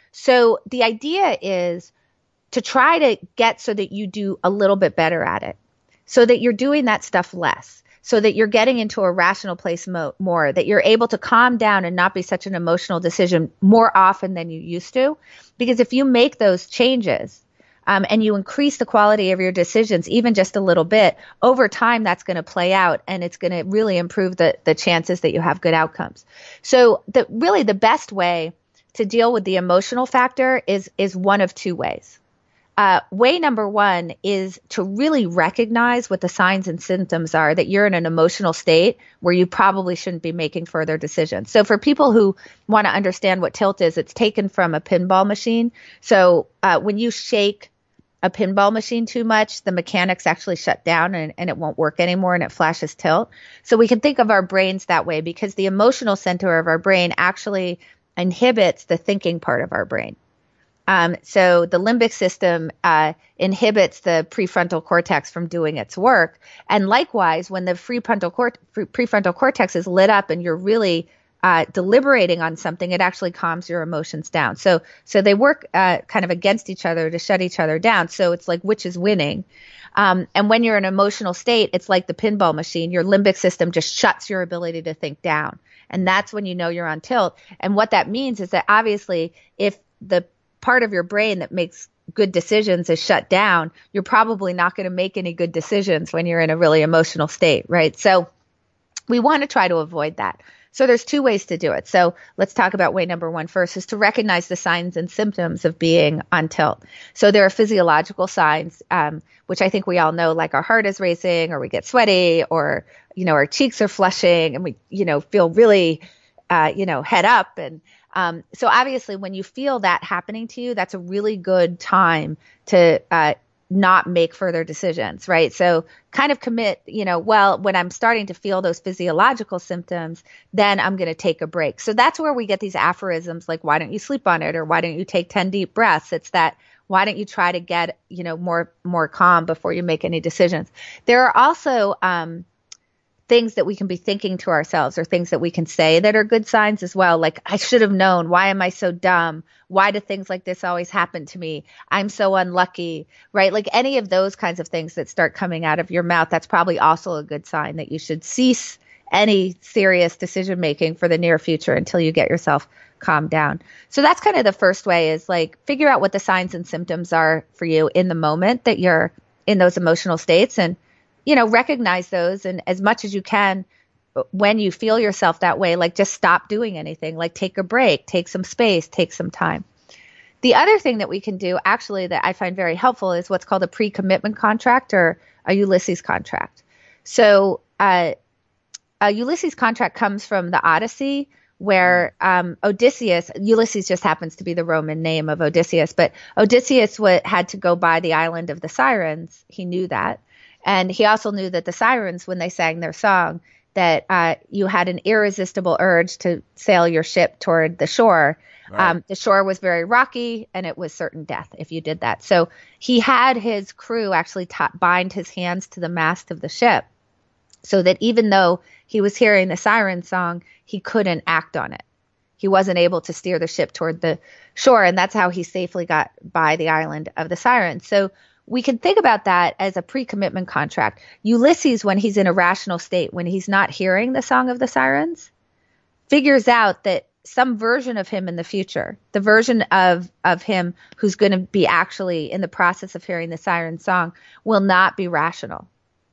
So the idea is to try to get so that you do a little bit better at it, so that you're doing that stuff less, so that you're getting into a rational place mo- more, that you're able to calm down and not be such an emotional decision more often than you used to. Because if you make those changes um, and you increase the quality of your decisions, even just a little bit, over time, that's going to play out and it's going to really improve the, the chances that you have good outcomes. So the, really the best way to deal with the emotional factor is, is one of two ways. Uh, way number one is to really recognize what the signs and symptoms are that you're in an emotional state where you probably shouldn't be making further decisions. So for people who want to understand what tilt is, it's taken from a pinball machine. So uh, when you shake a pinball machine too much, the mechanics actually shut down and, and it won't work anymore and it flashes tilt. So we can think of our brains that way because the emotional center of our brain actually inhibits the thinking part of our brain. Um, so the limbic system uh, inhibits the prefrontal cortex from doing its work. And likewise, when the prefrontal, cort- prefrontal cortex is lit up and you're really uh, deliberating on something, it actually calms your emotions down. So so they work uh, kind of against each other to shut each other down. So it's like which is winning. Um, and when you're in an emotional state, it's like the pinball machine. Your limbic system just shuts your ability to think down. And that's when you know you're on tilt. And what that means is that obviously if the part of your brain that makes good decisions is shut down, you're probably not going to make any good decisions when you're in a really emotional state, right? So we want to try to avoid that. So there's two ways to do it. So let's talk about way number one first, is to recognize the signs and symptoms of being on tilt. So there are physiological signs, um, which I think we all know, like our heart is racing or we get sweaty or, you know, our cheeks are flushing and we, you know, feel really, uh, you know, head up. And Um, so obviously when you feel that happening to you, that's a really good time to uh, not make further decisions, right? So kind of commit, you know, well, when I'm starting to feel those physiological symptoms, then I'm going to take a break. So that's where we get these aphorisms like, why don't you sleep on it? Or why don't you take ten deep breaths? It's that, why don't you try to get, you know, more, more calm before you make any decisions? There are also, um, things that we can be thinking to ourselves or things that we can say that are good signs as well. Like, I should have known. Why am I so dumb? Why do things like this always happen to me? I'm so unlucky, right? Like any of those kinds of things that start coming out of your mouth, that's probably also a good sign that you should cease any serious decision making for the near future until you get yourself calmed down. So that's kind of the first way, is like figure out what the signs and symptoms are for you in the moment that you're in those emotional states, and you know, recognize those, and as much as you can, when you feel yourself that way, like just stop doing anything, like take a break, take some space, take some time. The other thing that we can do actually that I find very helpful is what's called a pre-commitment contract, or a Ulysses contract. So uh, a Ulysses contract comes from the Odyssey, where um, Odysseus, Ulysses just happens to be the Roman name of Odysseus, but Odysseus w- had to go by the island of the Sirens. He knew that. And he also knew that the sirens, when they sang their song, that uh, you had an irresistible urge to sail your ship toward the shore. Right. Um, the shore was very rocky, and it was certain death if you did that. So he had his crew actually t- bind his hands to the mast of the ship, so that even though he was hearing the siren song, he couldn't act on it. He wasn't able to steer the ship toward the shore, and that's how he safely got by the island of the Sirens. So we can think about that as a pre-commitment contract. Ulysses, when he's in a rational state, when he's not hearing the song of the sirens, figures out that some version of him in the future, the version of, of him who's going to be actually in the process of hearing the siren song, will not be rational.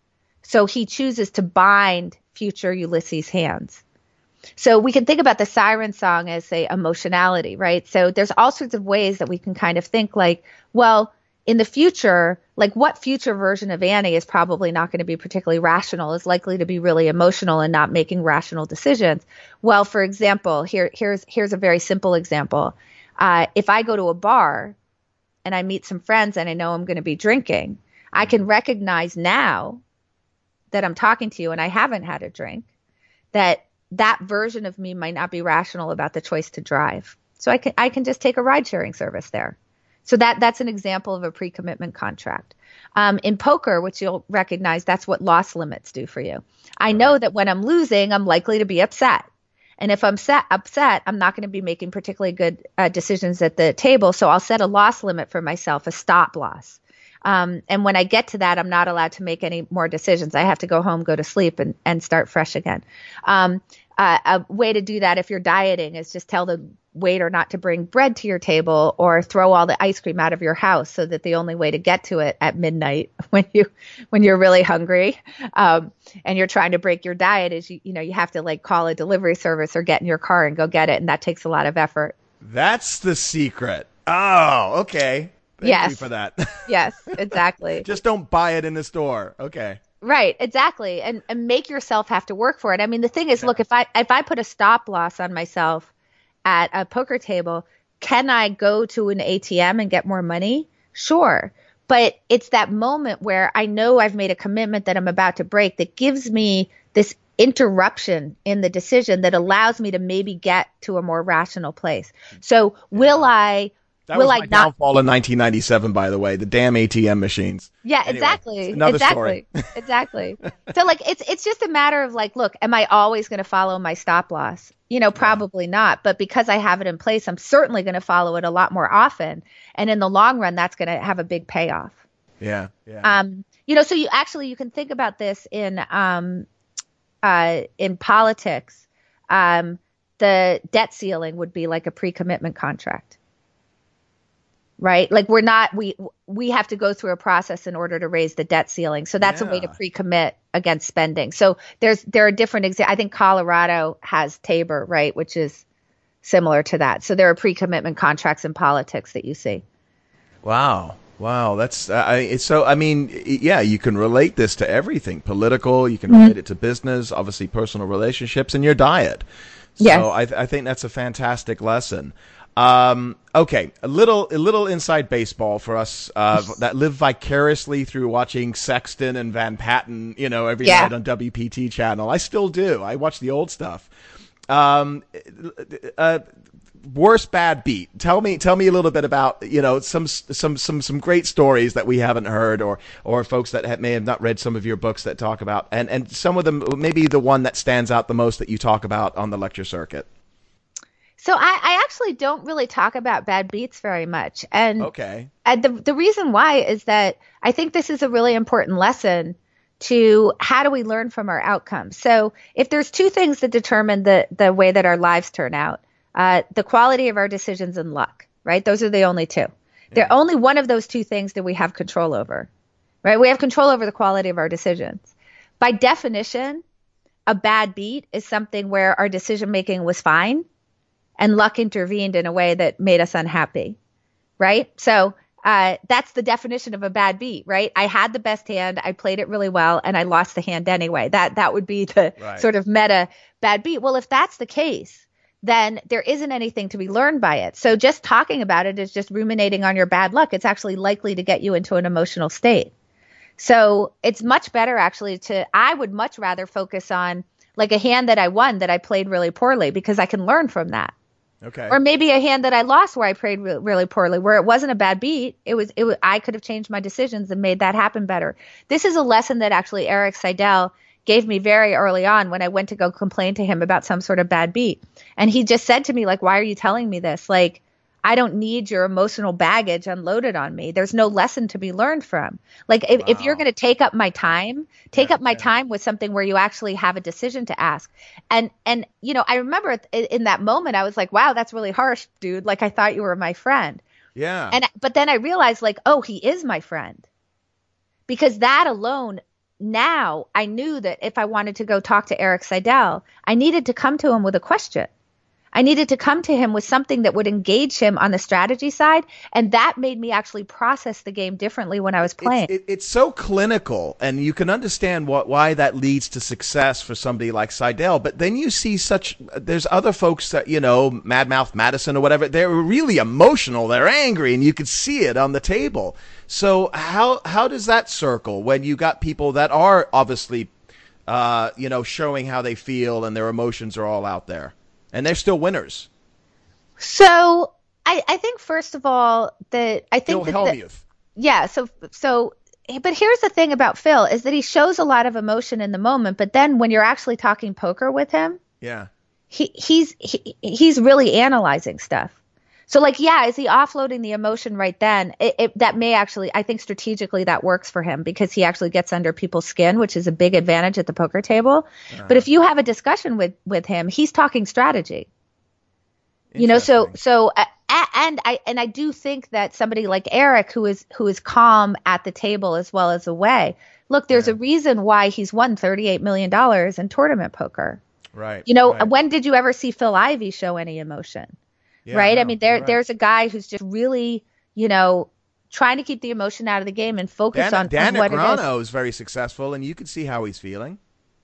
So he chooses to bind future Ulysses' hands. So we can think about the siren song as a emotionality, right? So there's all sorts of ways that we can kind of think like, well, in the future, like what future version of Annie is probably not going to be particularly rational, is likely to be really emotional and not making rational decisions. Well, for example, here, here's, here's a very simple example. Uh, if I go to a bar and I meet some friends and I know I'm going to be drinking, I can recognize now that I'm talking to you and I haven't had a drink, that that version of me might not be rational about the choice to drive. So I can, I can just take a ride sharing service there. So that that's an example of a pre-commitment contract. Um, in poker, which you'll recognize, that's what loss limits do for you. I know that when I'm losing, I'm likely to be upset. And if I'm set, upset, I'm not going to be making particularly good uh, decisions at the table. So I'll set a loss limit for myself, a stop loss. Um, and when I get to that, I'm not allowed to make any more decisions. I have to go home, go to sleep, and, and start fresh again. Um, uh, a way to do that if you're dieting is just tell the waiter not to bring bread to your table, or throw all the ice cream out of your house, so that the only way to get to it at midnight when you when you're really hungry um, and you're trying to break your diet is you, you know you have to like call a delivery service or get in your car and go get it, and that takes a lot of effort. That's the secret. Oh, okay. Thank yes. you for that. Yes, exactly. Just don't buy it in the store. Okay. Right, exactly. And and make yourself have to work for it. I mean, the thing is, yeah. look, if I if I put a stop loss on myself at a poker table, can I go to an A T M and get more money? Sure. But it's that moment where I know I've made a commitment that I'm about to break that gives me this interruption in the decision that allows me to maybe get to a more rational place. So will I That will was I my not downfall in nineteen ninety-seven, by the way, the damn A T M machines. Yeah, Anyway, exactly. another exactly. story. Exactly. So like it's it's just a matter of like, look, am I always going to follow my stop loss? You know, probably yeah. not. But because I have it in place, I'm certainly going to follow it a lot more often. And in the long run, that's going to have a big payoff. Yeah. Yeah. Um, you know, so you actually you can think about this in um uh in politics. Um, the debt ceiling would be like a pre-commitment contract. Right? Like we're not, we, we have to go through a process in order to raise the debt ceiling. So that's yeah. a way to pre-commit against spending. So there's, there are different examples. I think Colorado has Tabor, right? Which is similar to that. So there are pre-commitment contracts in politics that you see. Wow. Wow. That's, uh, I, it's so, I mean, yeah, you can relate this to everything political. You can mm-hmm. relate it to business, obviously personal relationships, and your diet. So yes. I, th- I think that's a fantastic lesson. Um, okay, a little a little inside baseball for us uh, that live vicariously through watching Sexton and Van Patten, you know, every Yeah. night on W P T channel. I still do. I watch the old stuff. Um, uh, worst bad beat. Tell me, tell me a little bit about, you know, some some some some great stories that we haven't heard, or or folks that have, may have not read some of your books that talk about, and and some of them, maybe the one that stands out the most that you talk about on the lecture circuit. So I, I actually don't really talk about bad beats very much. And, Okay. and the, the reason why is that I think this is a really important lesson to how do we learn from our outcomes. So if there's two things that determine the, the way that our lives turn out, uh, the quality of our decisions and luck, right? Those are the only two. Yeah. They're only one of those two things that we have control over, right? We have control over the quality of our decisions. By definition, a bad beat is something where our decision making was fine and luck intervened in a way that made us unhappy, right? So uh, that's the definition of a bad beat, right? I had the best hand, I played it really well, and I lost the hand anyway. That that would be the right. sort of meta bad beat. Well, if that's the case, then there isn't anything to be learned by it. So just talking about it is just ruminating on your bad luck. It's actually likely to get you into an emotional state. So it's much better actually to, I would much rather focus on like a hand that I won that I played really poorly because I can learn from that. Okay. Or maybe a hand that I lost where I played re- really poorly, where it wasn't a bad beat. It was, it was, I could have changed my decisions and made that happen better. This is a lesson that actually Erik Seidel gave me very early on when I went to go complain to him about some sort of bad beat. And he just said to me, like, why are you telling me this? Like, I don't need your emotional baggage unloaded on me. There's no lesson to be learned from. Like, if, wow. if you're going to take up my time, take yeah, up my yeah. time with something where you actually have a decision to ask. And, and you know, I remember in that moment, I was like, wow, that's really harsh, dude. Like, I thought you were my friend. Yeah. And but then I realized, like, oh, he is my friend. Because that alone, now I knew that if I wanted to go talk to Erik Seidel, I needed to come to him with a question. I needed to come to him with something that would engage him on the strategy side. And that made me actually process the game differently when I was playing. It's, it, it's so clinical, and you can understand what, why that leads to success for somebody like Seidel. But then you see such, there's other folks that, you know, Madmouth Madison or whatever, they're really emotional, they're angry, and you can see it on the table. So how how does that circle when you got people that are obviously, uh, you know, showing how they feel and their emotions are all out there? And they're still winners. So I, I think first of all that I think Phil that Hellmuth. Yeah. So so, but here's the thing about Phil is that he shows a lot of emotion in the moment, but then when you're actually talking poker with him, yeah, he he's he, he's really analyzing stuff. So like, yeah, is he offloading the emotion right then? It, it, that may actually, I think strategically that works for him because he actually gets under people's skin, which is a big advantage at the poker table. Uh-huh. But if you have a discussion with, with him, he's talking strategy. You know, so so uh, and I and I do think that somebody like Erik, who is who is calm at the table as well as away. Look, there's yeah. a reason why he's won thirty-eight million dollars in tournament poker. Right. You know, right. when did you ever see Phil Ivey show any emotion? Yeah, right. No, I mean, there right. there's a guy who's just really, you know, trying to keep the emotion out of the game and focus Dan, on, Dan on what Negreanu it is very successful, and you can see how he's feeling.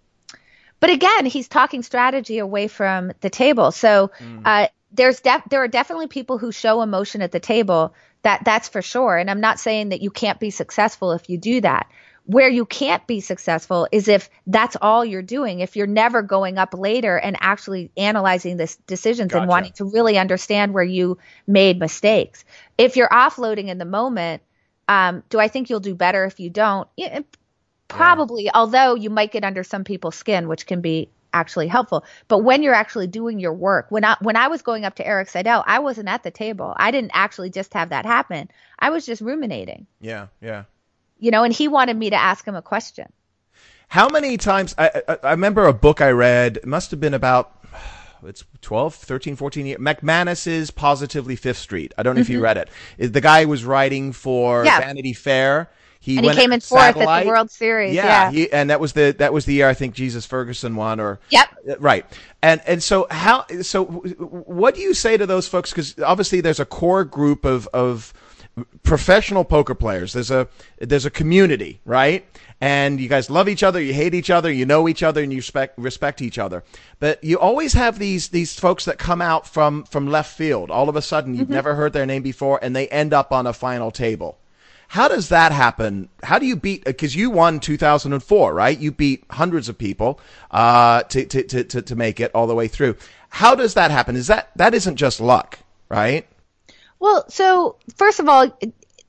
But again, he's talking strategy away from the table. So mm. uh, there's def- there are definitely people who show emotion at the table. That that's for sure. And I'm not saying that you can't be successful if you do that. Where you can't be successful is if that's all you're doing, if you're never going up later and actually analyzing the decisions gotcha. And wanting to really understand where you made mistakes. If you're offloading in the moment, um, do I think you'll do better if you don't? Yeah, probably, yeah. Although you might get under some people's skin, which can be actually helpful. But when you're actually doing your work, when I, when I was going up to Erik Seidel, I wasn't at the table. I didn't actually just have that happen. I was just ruminating. Yeah, yeah. You know, and he wanted me to ask him a question. How many times, I, I, I remember a book I read, it must have been about, it's twelve, thirteen, fourteen years, McManus's Positively Fifth Street. I don't know mm-hmm. if you read it. The guy was writing for yeah. Vanity Fair. He and went he came in fourth satellite. At the World Series. Yeah, yeah. He, and that was the that was the year I think Jesus Ferguson won. Or yep, right. And and so how so what do you say to those folks? Because obviously there's a core group of of professional poker players. There's a there's a community, right? And you guys love each other, you hate each other, you know each other, and you respect respect each other. But you always have these these folks that come out from from left field. All of a sudden, you've mm-hmm. never heard their name before, and they end up on a final table. How does that happen? How do you beat? Because you won two thousand four, right? You beat hundreds of people uh, to, to to to to make it all the way through. How does that happen? Is that that isn't just luck, right? Well, so first of all,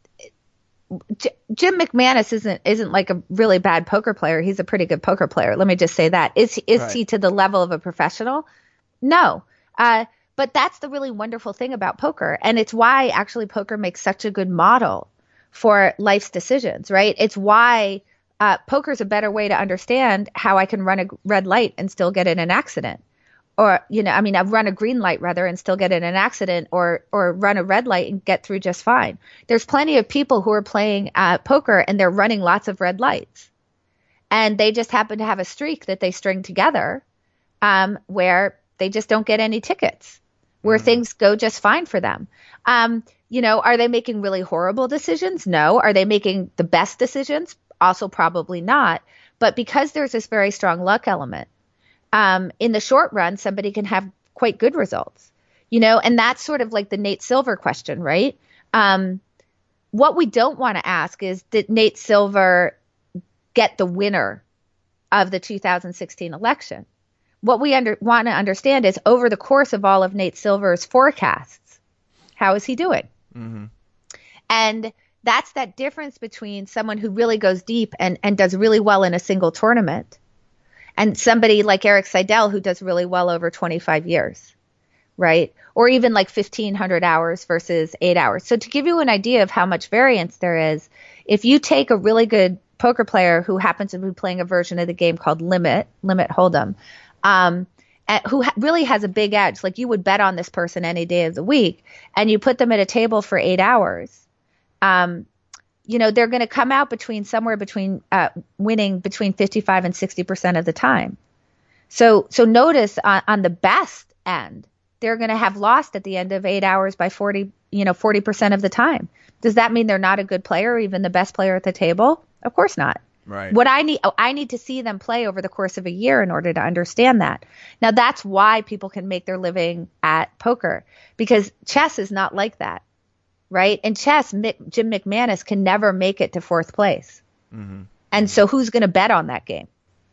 J- Jim McManus isn't isn't like a really bad poker player. He's a pretty good poker player. Let me just say that. Is he, is right. he to the level of a professional? No. Uh, but that's the really wonderful thing about poker, and it's why actually poker makes such a good model for life's decisions, right? It's why uh, poker is a better way to understand how I can run a red light and still get in an accident. Or, you know, I mean, I've run a green light rather and still get in an accident, or or run a red light and get through just fine. There's plenty of people who are playing uh, poker and they're running lots of red lights. And they just happen to have a streak that they string together um, where they just don't get any tickets, where mm-hmm. things go just fine for them. Um, you know, are they making really horrible decisions? No. Are they making the best decisions? Also probably not. But because there's this very strong luck element, um, in the short run, somebody can have quite good results, you know, and that's sort of like the Nate Silver question, right? Um, what we don't want to ask is, did Nate Silver get the winner of the two thousand sixteen election? What we under, want to understand is, over the course of all of Nate Silver's forecasts, how is he doing? Mm-hmm. And that's that difference between someone who really goes deep and, and does really well in a single tournament, and somebody like Erik Seidel who does really well over twenty-five years, right? Or even like fifteen hundred hours versus eight hours. So to give you an idea of how much variance there is, if you take a really good poker player who happens to be playing a version of the game called Limit, Limit Hold'em, um, who ha- really has a big edge, like you would bet on this person any day of the week, and you put them at a table for eight hours, um, you know, they're going to come out between somewhere between uh, winning between fifty-five and sixty percent of the time. So, so notice on, on the best end, they're going to have lost at the end of eight hours by forty, you know, forty percent of the time. Does that mean they're not a good player, or even the best player at the table? Of course not. Right. What I need, I need to see them play over the course of a year in order to understand that. Now, that's why people can make their living at poker, because chess is not like that, right? In chess, Mick, Jim McManus can never make it to fourth place. Mm-hmm. And so who's going to bet on that game?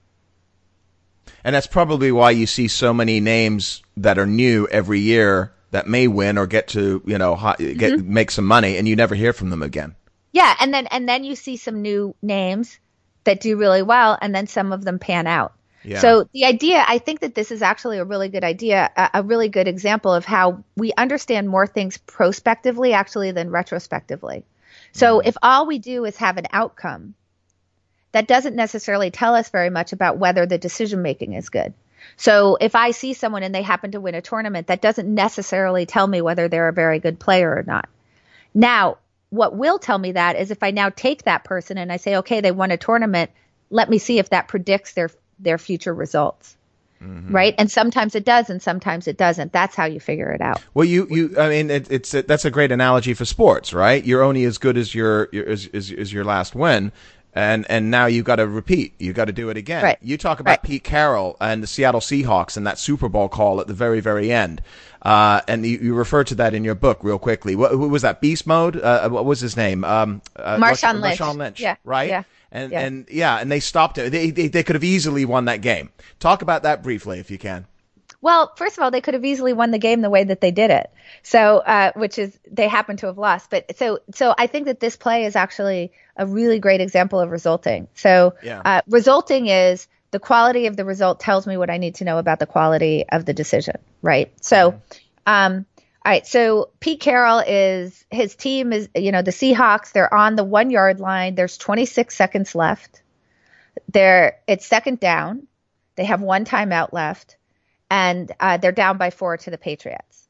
And that's probably why you see so many names that are new every year that may win or get to, you know, get mm-hmm. make some money, and you never hear from them again. Yeah, and then and then you see some new names that do really well, and then some of them pan out. Yeah. So the idea, I think that this is actually a really good idea, a, a really good example of how we understand more things prospectively actually than retrospectively. So mm-hmm. if all we do is have an outcome, that doesn't necessarily tell us very much about whether the decision making is good. So if I see someone and they happen to win a tournament, that doesn't necessarily tell me whether they're a very good player or not. Now, what will tell me that is if I now take that person and I say, okay, they won a tournament, let me see if that predicts their their future results. Mm-hmm. Right. And sometimes it does, and sometimes it doesn't. That's how you figure it out. Well, you, you, I mean, it, it's, it, that's a great analogy for sports, right? You're only as good as your, your as, as, as your last win. And, and now you've got to repeat. You've got to do it again. Right. You talk about right. Pete Carroll and the Seattle Seahawks and that Super Bowl call at the very, very end. Uh, and you, you refer to that in your book real quickly. What, what was that? Beast Mode? Uh, what was his name? Um, uh, Marshawn Lynch. Marshawn Lynch. Yeah. Right? Yeah. And, yeah. and yeah, and they stopped it. They, they, they could have easily won that game. Talk about that briefly if you can. Well, first of all, they could have easily won the game the way that they did it. So, uh, which is they happen to have lost. But so, so I think that this play is actually a really great example of resulting. So, yeah. uh, resulting is the quality of the result tells me what I need to know about the quality of the decision, right? So, mm-hmm. um, all right. So Pete Carroll is, his team is, you know, the Seahawks, they're on the one yard line. There's twenty-six seconds left. They're, it's second down. They have one timeout left, and uh, they're down by four to the Patriots.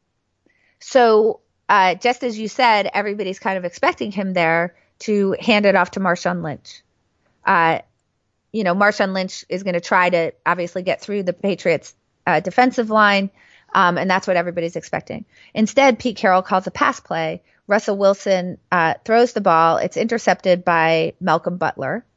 So uh, just as you said, everybody's kind of expecting him there to hand it off to Marshawn Lynch. Uh, you know, Marshawn Lynch is going to try to obviously get through the Patriots uh, defensive line. Um, and that's what everybody's expecting. Instead, Pete Carroll calls a pass play. Russell Wilson uh, throws the ball. It's intercepted by Malcolm Butler.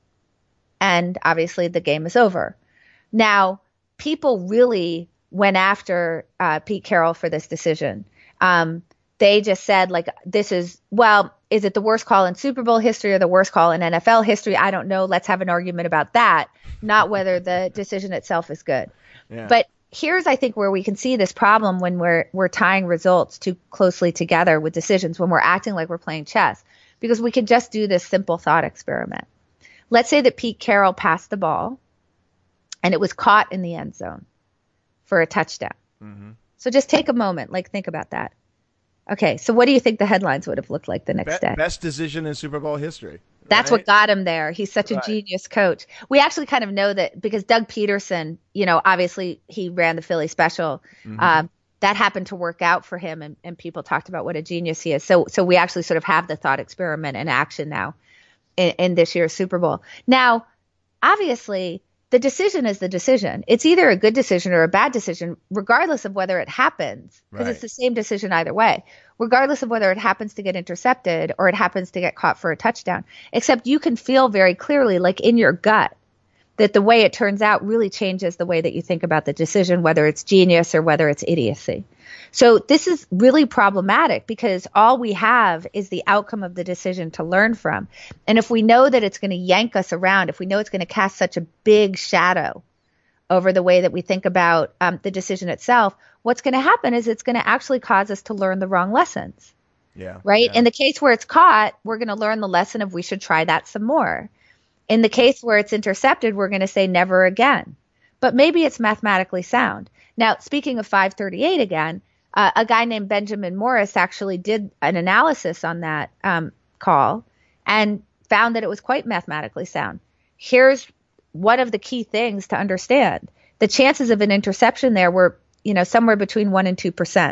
And obviously the game is over. Now, people really went after uh, Pete Carroll for this decision. Um, they just said, like, this is, well, is it the worst call in Super Bowl history or the worst call in N F L history? I don't know. Let's have an argument about that, not whether the decision itself is good. Yeah. But here's, I think, where we can see this problem when we're we're tying results too closely together with decisions, when we're acting like we're playing chess, because we could just do this simple thought experiment. Let's say that Pete Carroll passed the ball and it was caught in the end zone for a touchdown. Mm-hmm. So just take a moment, like think about that. Okay, so what do you think the headlines would have looked like the next Be- day? Best decision in Super Bowl history. That's right? What got him there. He's such a right. genius coach. We actually kind of know that because Doug Peterson, you know, obviously he ran the Philly special. Mm-hmm. Um, that happened to work out for him, and, and people talked about what a genius he is. So, so we actually sort of have the thought experiment in action now in, in this year's Super Bowl. Now, obviously, the decision is the decision. It's either a good decision or a bad decision, regardless of whether it happens, because right. it's the same decision either way, regardless of whether it happens to get intercepted or it happens to get caught for a touchdown. Except you can feel very clearly, like in your gut, that the way it turns out really changes the way that you think about the decision, whether it's genius or whether it's idiocy. So this is really problematic because all we have is the outcome of the decision to learn from. And if we know that it's going to yank us around, if we know it's going to cast such a big shadow over the way that we think about um, the decision itself, what's going to happen is it's going to actually cause us to learn the wrong lessons. Yeah. Right? Yeah. In the case where it's caught, we're going to learn the lesson of we should try that some more. In the case where it's intercepted, we're going to say never again. But maybe it's mathematically sound. Now, speaking of five thirty-eight again, uh, a guy named Benjamin Morris actually did an analysis on that um, call and found that it was quite mathematically sound. Here's one of the key things to understand. The chances of an interception there were, you know, somewhere between one and two percent.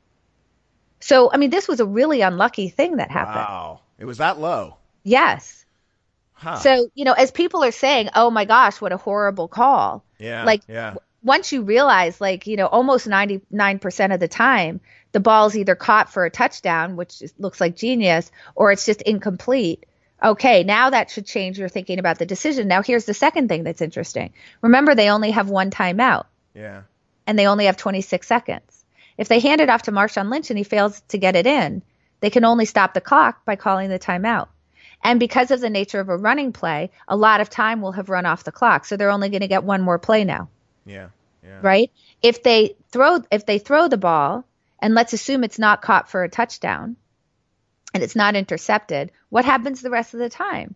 So, I mean, this was a really unlucky thing that happened. Wow. It was that low. Yes. Huh. So, you know, as people are saying, oh my gosh, what a horrible call. Yeah. Like yeah. w- once you realize, like, you know, almost ninety-nine percent of the time, the ball's either caught for a touchdown, which is, looks like genius, or it's just incomplete. Okay, now that should change your thinking about the decision. Now, here's the second thing that's interesting. Remember, they only have one timeout. Yeah. And they only have twenty-six seconds. If they hand it off to Marshawn Lynch and he fails to get it in, they can only stop the clock by calling the timeout. And because of the nature of a running play, a lot of time will have run off the clock. So they're only going to get one more play now. Yeah. Yeah. Right? If they throw if they throw the ball, and let's assume it's not caught for a touchdown and it's not intercepted, what happens the rest of the time?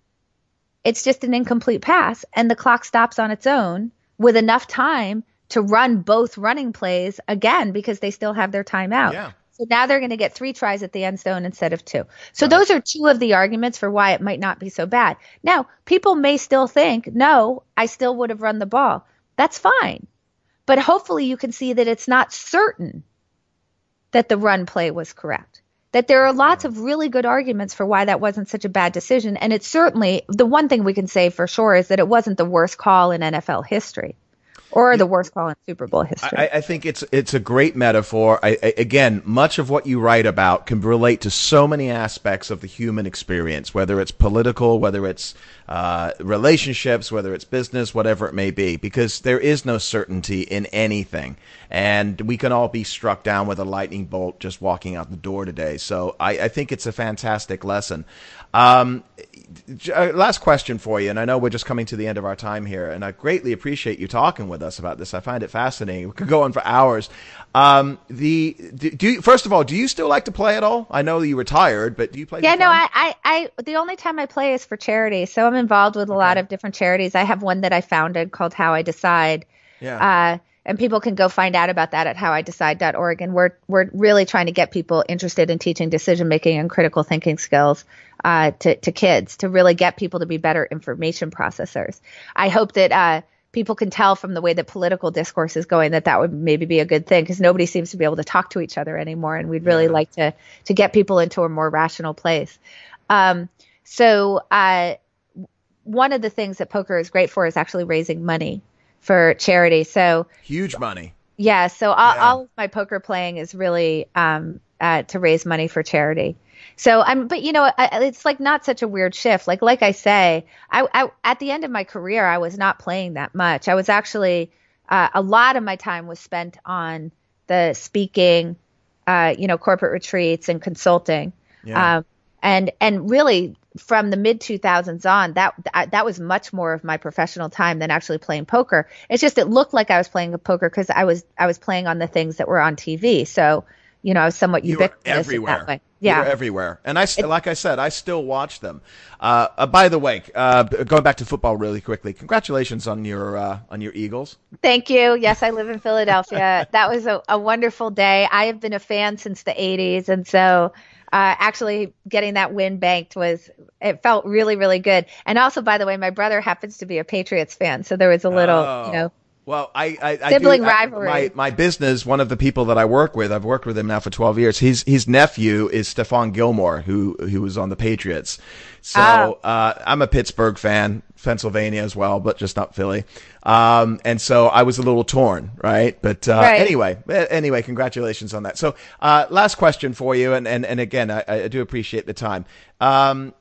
It's just an incomplete pass, and the clock stops on its own with enough time to run both running plays again because they still have their timeout. Yeah. So now they're going to get three tries at the end zone instead of two. So those are two of the arguments for why it might not be so bad. Now, people may still think, no, I still would have run the ball. That's fine. But hopefully you can see that it's not certain that the run play was correct. That there are lots of really good arguments for why that wasn't such a bad decision. And it's certainly, the one thing we can say for sure is that it wasn't the worst call in N F L history. Or the worst call in Super Bowl history. I, I think it's it's a great metaphor. I, I, again, much of what you write about can relate to so many aspects of the human experience, whether it's political, whether it's uh, relationships, whether it's business, whatever it may be, because there is no certainty in anything. And we can all be struck down with a lightning bolt just walking out the door today. So I, I think it's a fantastic lesson. Um, last question for you, and I know we're just coming to the end of our time here, and I greatly appreciate you talking with us about this. I find it fascinating. We could go on for hours. Um, the do you, first of all, do you still like to play at all? I know you retired, but do you play? Yeah, no, I, I, I, the only time I play is for charity. So I'm involved with a okay. lot of different charities. I have one that I founded called How I Decide. Yeah. Uh, And people can go find out about that at how I decide dot org. And we're we're really trying to get people interested in teaching decision making and critical thinking skills uh, to to kids, to really get people to be better information processors. I hope that uh, people can tell from the way that political discourse is going that that would maybe be a good thing, because nobody seems to be able to talk to each other anymore, and we'd really yeah. like to to get people into a more rational place. Um, so uh, one of the things that poker is great for is actually raising money for charity. So huge money. Yeah, so all, Yeah. all of my poker playing is really um, uh, to raise money for charity. So I'm, but you know, I, it's like not such a weird shift. Like, like I say, I, I at the end of my career, I was not playing that much. I was actually uh, a lot of my time was spent on the speaking, uh, you know, corporate retreats and consulting. Yeah. Um, and and really from the mid two thousands on, that that was much more of my professional time than actually playing poker. It's just it looked like I was playing poker because I was I was playing on the things that were on T V. So, you know, I was somewhat You were ubiquitous in that everywhere. way. You Yeah. were everywhere. And I, It, like I said, I still watch them. Uh, uh, by the way, uh, going back to football really quickly, congratulations on your uh, on your Eagles. Thank you. Yes, I live in Philadelphia. That was a, a wonderful day. I have been a fan since the eighties. And so uh, actually getting that win banked was, it felt really, really good. And also, by the way, my brother happens to be a Patriots fan. So there was a little, you know, Oh. Well, I, I, I sibling do, I, rivalry. my, my business, one of the people that I work with, I've worked with him now for twelve years. His, his nephew is Stephon Gilmore, who, who was on the Patriots. So, Oh. uh, I'm a Pittsburgh fan, Pennsylvania as well, but just not Philly. Um, and so I was a little torn, right? But, uh, Right. anyway, eh, anyway, congratulations on that. So, uh, last question for you. And, and, and again, I, I do appreciate the time. Um,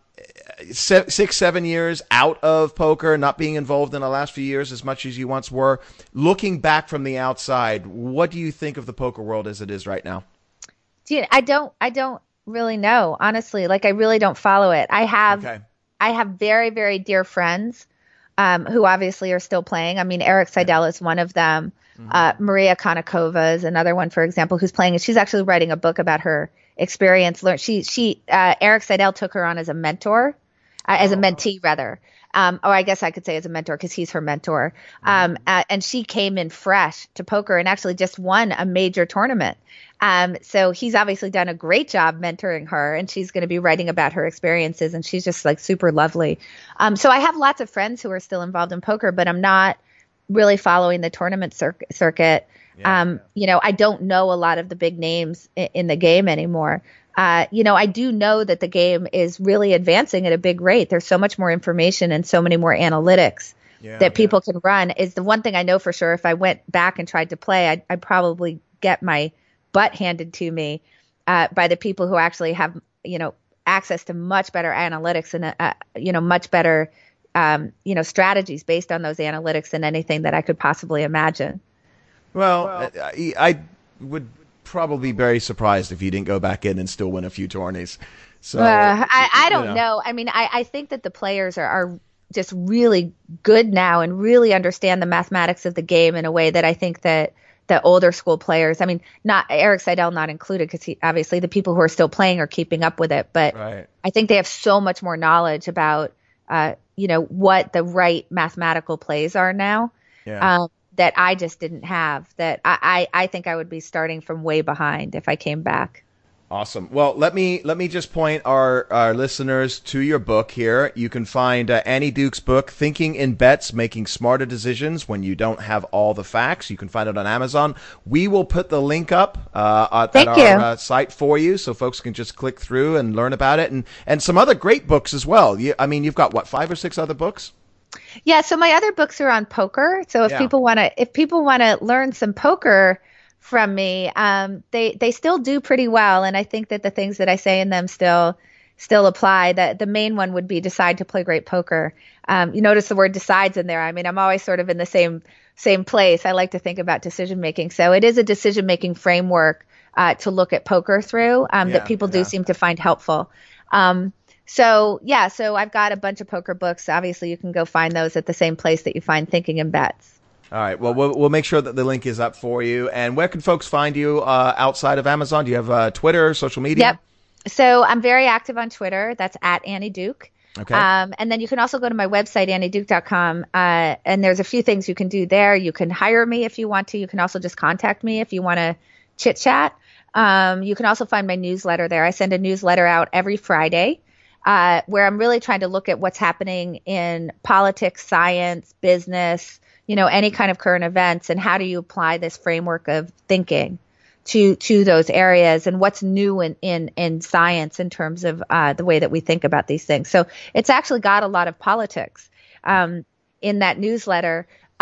Se- six, seven years out of poker, not being involved in the last few years as much as you once were. Looking back from the outside, what do you think of the poker world as it is right now? Do you- I don't, I don't really know, honestly. Like I really don't follow it. I have, Okay. I have very, very dear friends, um, who obviously are still playing. I mean, Eric Seidel is one of them. Uh, Maria Konnikova is another one, for example, who's playing, and she's actually writing a book about her experience. Learn, she, she, uh, Eric Seidel took her on as a mentor, uh, as a mentee rather. Um, or I guess I could say as a mentor because he's her mentor. Um, uh, and she came in fresh to poker and actually just won a major tournament. Um, so he's obviously done a great job mentoring her, and she's going to be writing about her experiences, and she's just like super lovely. Um, so I have lots of friends who are still involved in poker, but I'm not really following the tournament cir- circuit. Yeah. Um, you know, I don't know a lot of the big names in, in the game anymore. Uh, you know, I do know that the game is really advancing at a big rate. There's so much more information and so many more analytics Yeah, that people can run. Is the one thing I know for sure. If I went back and tried to play, I'd, I'd probably get my butt handed to me uh, by the people who actually have, you know, access to much better analytics and, uh, you know, much better, um, you know, strategies based on those analytics than anything that I could possibly imagine. Well, I, I would probably be very surprised if you didn't go back in and still win a few tourneys. So Uh, I, I you don't know. know. I mean, I, I think that the players are, are just really good now and really understand the mathematics of the game in a way that I think that the older school players, I mean, not Eric Seidel not included, because he obviously the people who are still playing are keeping up with it. But Right. I think they have so much more knowledge about, uh, you know, what the right mathematical plays are now. Yeah. Um, that I just didn't have, that I, I, I think I would be starting from way behind if I came back. Awesome. Well, let me let me just point our, our listeners to your book here. You can find uh, Annie Duke's book, Thinking in Bets, Making Smarter Decisions When You Don't Have All the Facts. You can find it on Amazon. We will put the link up uh, at, Thank at you. our uh, site for you, so folks can just click through and learn about it, and and some other great books as well. You, I mean, you've got what, five or six other books? Yeah, so my other books are on poker. So if Yeah. people want to, if people want to learn some poker from me, um, they they still do pretty well, and I think that the things that I say in them still still apply. That the main one would be decide to play great poker. Um, you notice the word decides in there. I mean, I'm always sort of in the same same place. I like to think about decision making. So it is a decision making framework uh, to look at poker through um, Yeah, that people do yeah. seem to find helpful. Um, So yeah, so I've got a bunch of poker books. Obviously, you can go find those at the same place that you find Thinking in Bets. All right. Well, we'll we'll make sure that the link is up for you. And where can folks find you uh, outside of Amazon? Do you have uh, Twitter, social media? Yep. So I'm very active on Twitter. That's at Annie Duke. Okay. Um, and then you can also go to my website, annie duke dot com. Uh, and there's a few things you can do there. You can hire me if you want to. You can also just contact me if you want to chit chat. Um, you can also find my newsletter there. I send a newsletter out every Friday. Uh, where I'm really trying to look at what's happening in politics, science, business, you know, any kind of current events, and how do you apply this framework of thinking to to those areas, and what's new in in, in science in terms of uh, the way that we think about these things. So it's actually got a lot of politics um, in that newsletter.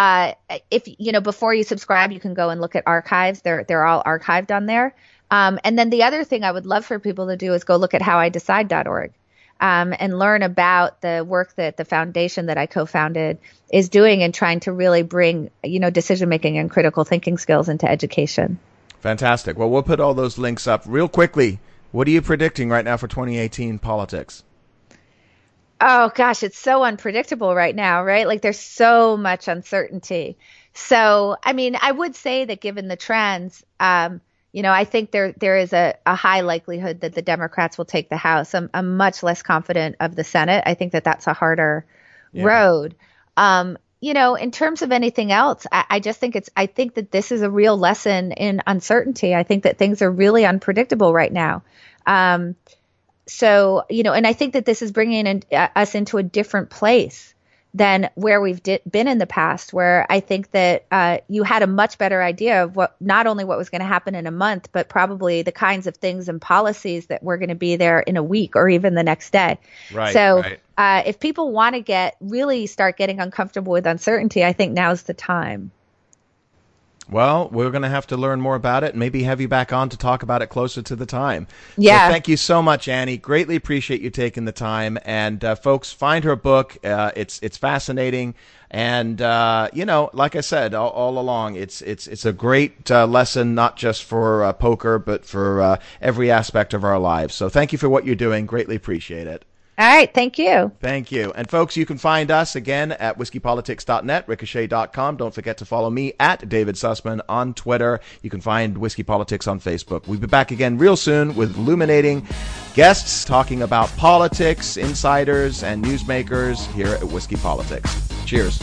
uh, if you know, before you subscribe, you can go and look at archives. They're they're all archived on there. Um, and then the other thing I would love for people to do is go look at how I decide dot org. Um, and learn about the work that the foundation that I co-founded is doing and trying to really bring, you know, decision-making and critical thinking skills into education. Fantastic. Well, we'll put all those links up real quickly. What are you predicting right now for twenty eighteen politics? Oh, gosh, it's so unpredictable right now, right? Like there's so much uncertainty. So, I mean, I would say that given the trends, um, you know, I think there there is a, a high likelihood that the Democrats will take the House. I'm, I'm much less confident of the Senate. I think that that's a harder yeah. road. Um, you know, in terms of anything else, I, I just think it's I think that this is a real lesson in uncertainty. I think that things are really unpredictable right now. Um, so, you know, and I think that this is bringing in, uh, us into a different place than where we've di- been in the past, where I think that uh, you had a much better idea of what, not only what was going to happen in a month, but probably the kinds of things and policies that were going to be there in a week or even the next day. Right. So right. Uh, if people want to get really start getting uncomfortable with uncertainty, I think now's the time. Well, we're going to have to learn more about it and maybe have you back on to talk about it closer to the time. Yeah. So thank you so much, Annie. Greatly appreciate you taking the time. And uh, folks, find her book. Uh, it's it's fascinating. And, uh, you know, like I said all, all along, it's it's it's a great uh, lesson, not just for uh, poker, but for uh, every aspect of our lives. So thank you for what you're doing. Greatly appreciate it. All right. Thank you. Thank you. And folks, you can find us again at whiskey politics dot net, ricochet dot com. Don't forget to follow me at David Sussman on Twitter. You can find Whiskey Politics on Facebook. We'll be back again real soon with illuminating guests talking about politics, insiders, and newsmakers here at Whiskey Politics. Cheers.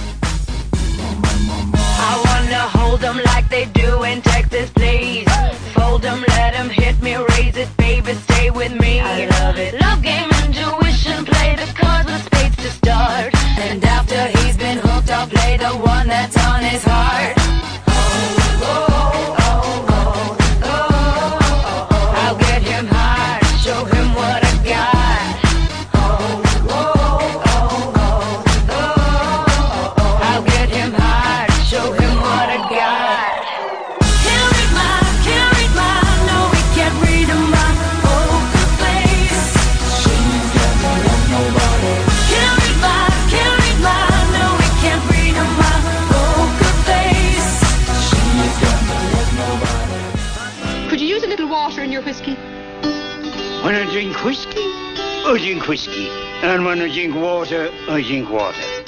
I wanna hold them like they do in Texas, please. Fold them, let them hit me, raise it, baby, stay with me. I love it. Love game, intuition, play the cards with spades to start. And after he's been hooked, I'll play the one that's on his heart. Oh, oh, oh, oh, oh, oh, oh. I'll get him hard, show him what I got. Oh, oh, oh, oh, oh, oh, oh. I'll get him hard, show him what I got. Can't read my, can't read my, no, we can't read my poker face. She's got me like nobody. Can't read my, can't read my, no, we can't read my poker face. She's got me like nobody. Could you use a little water in your whiskey? When I drink whiskey, I drink whiskey. And when I drink water, I drink water.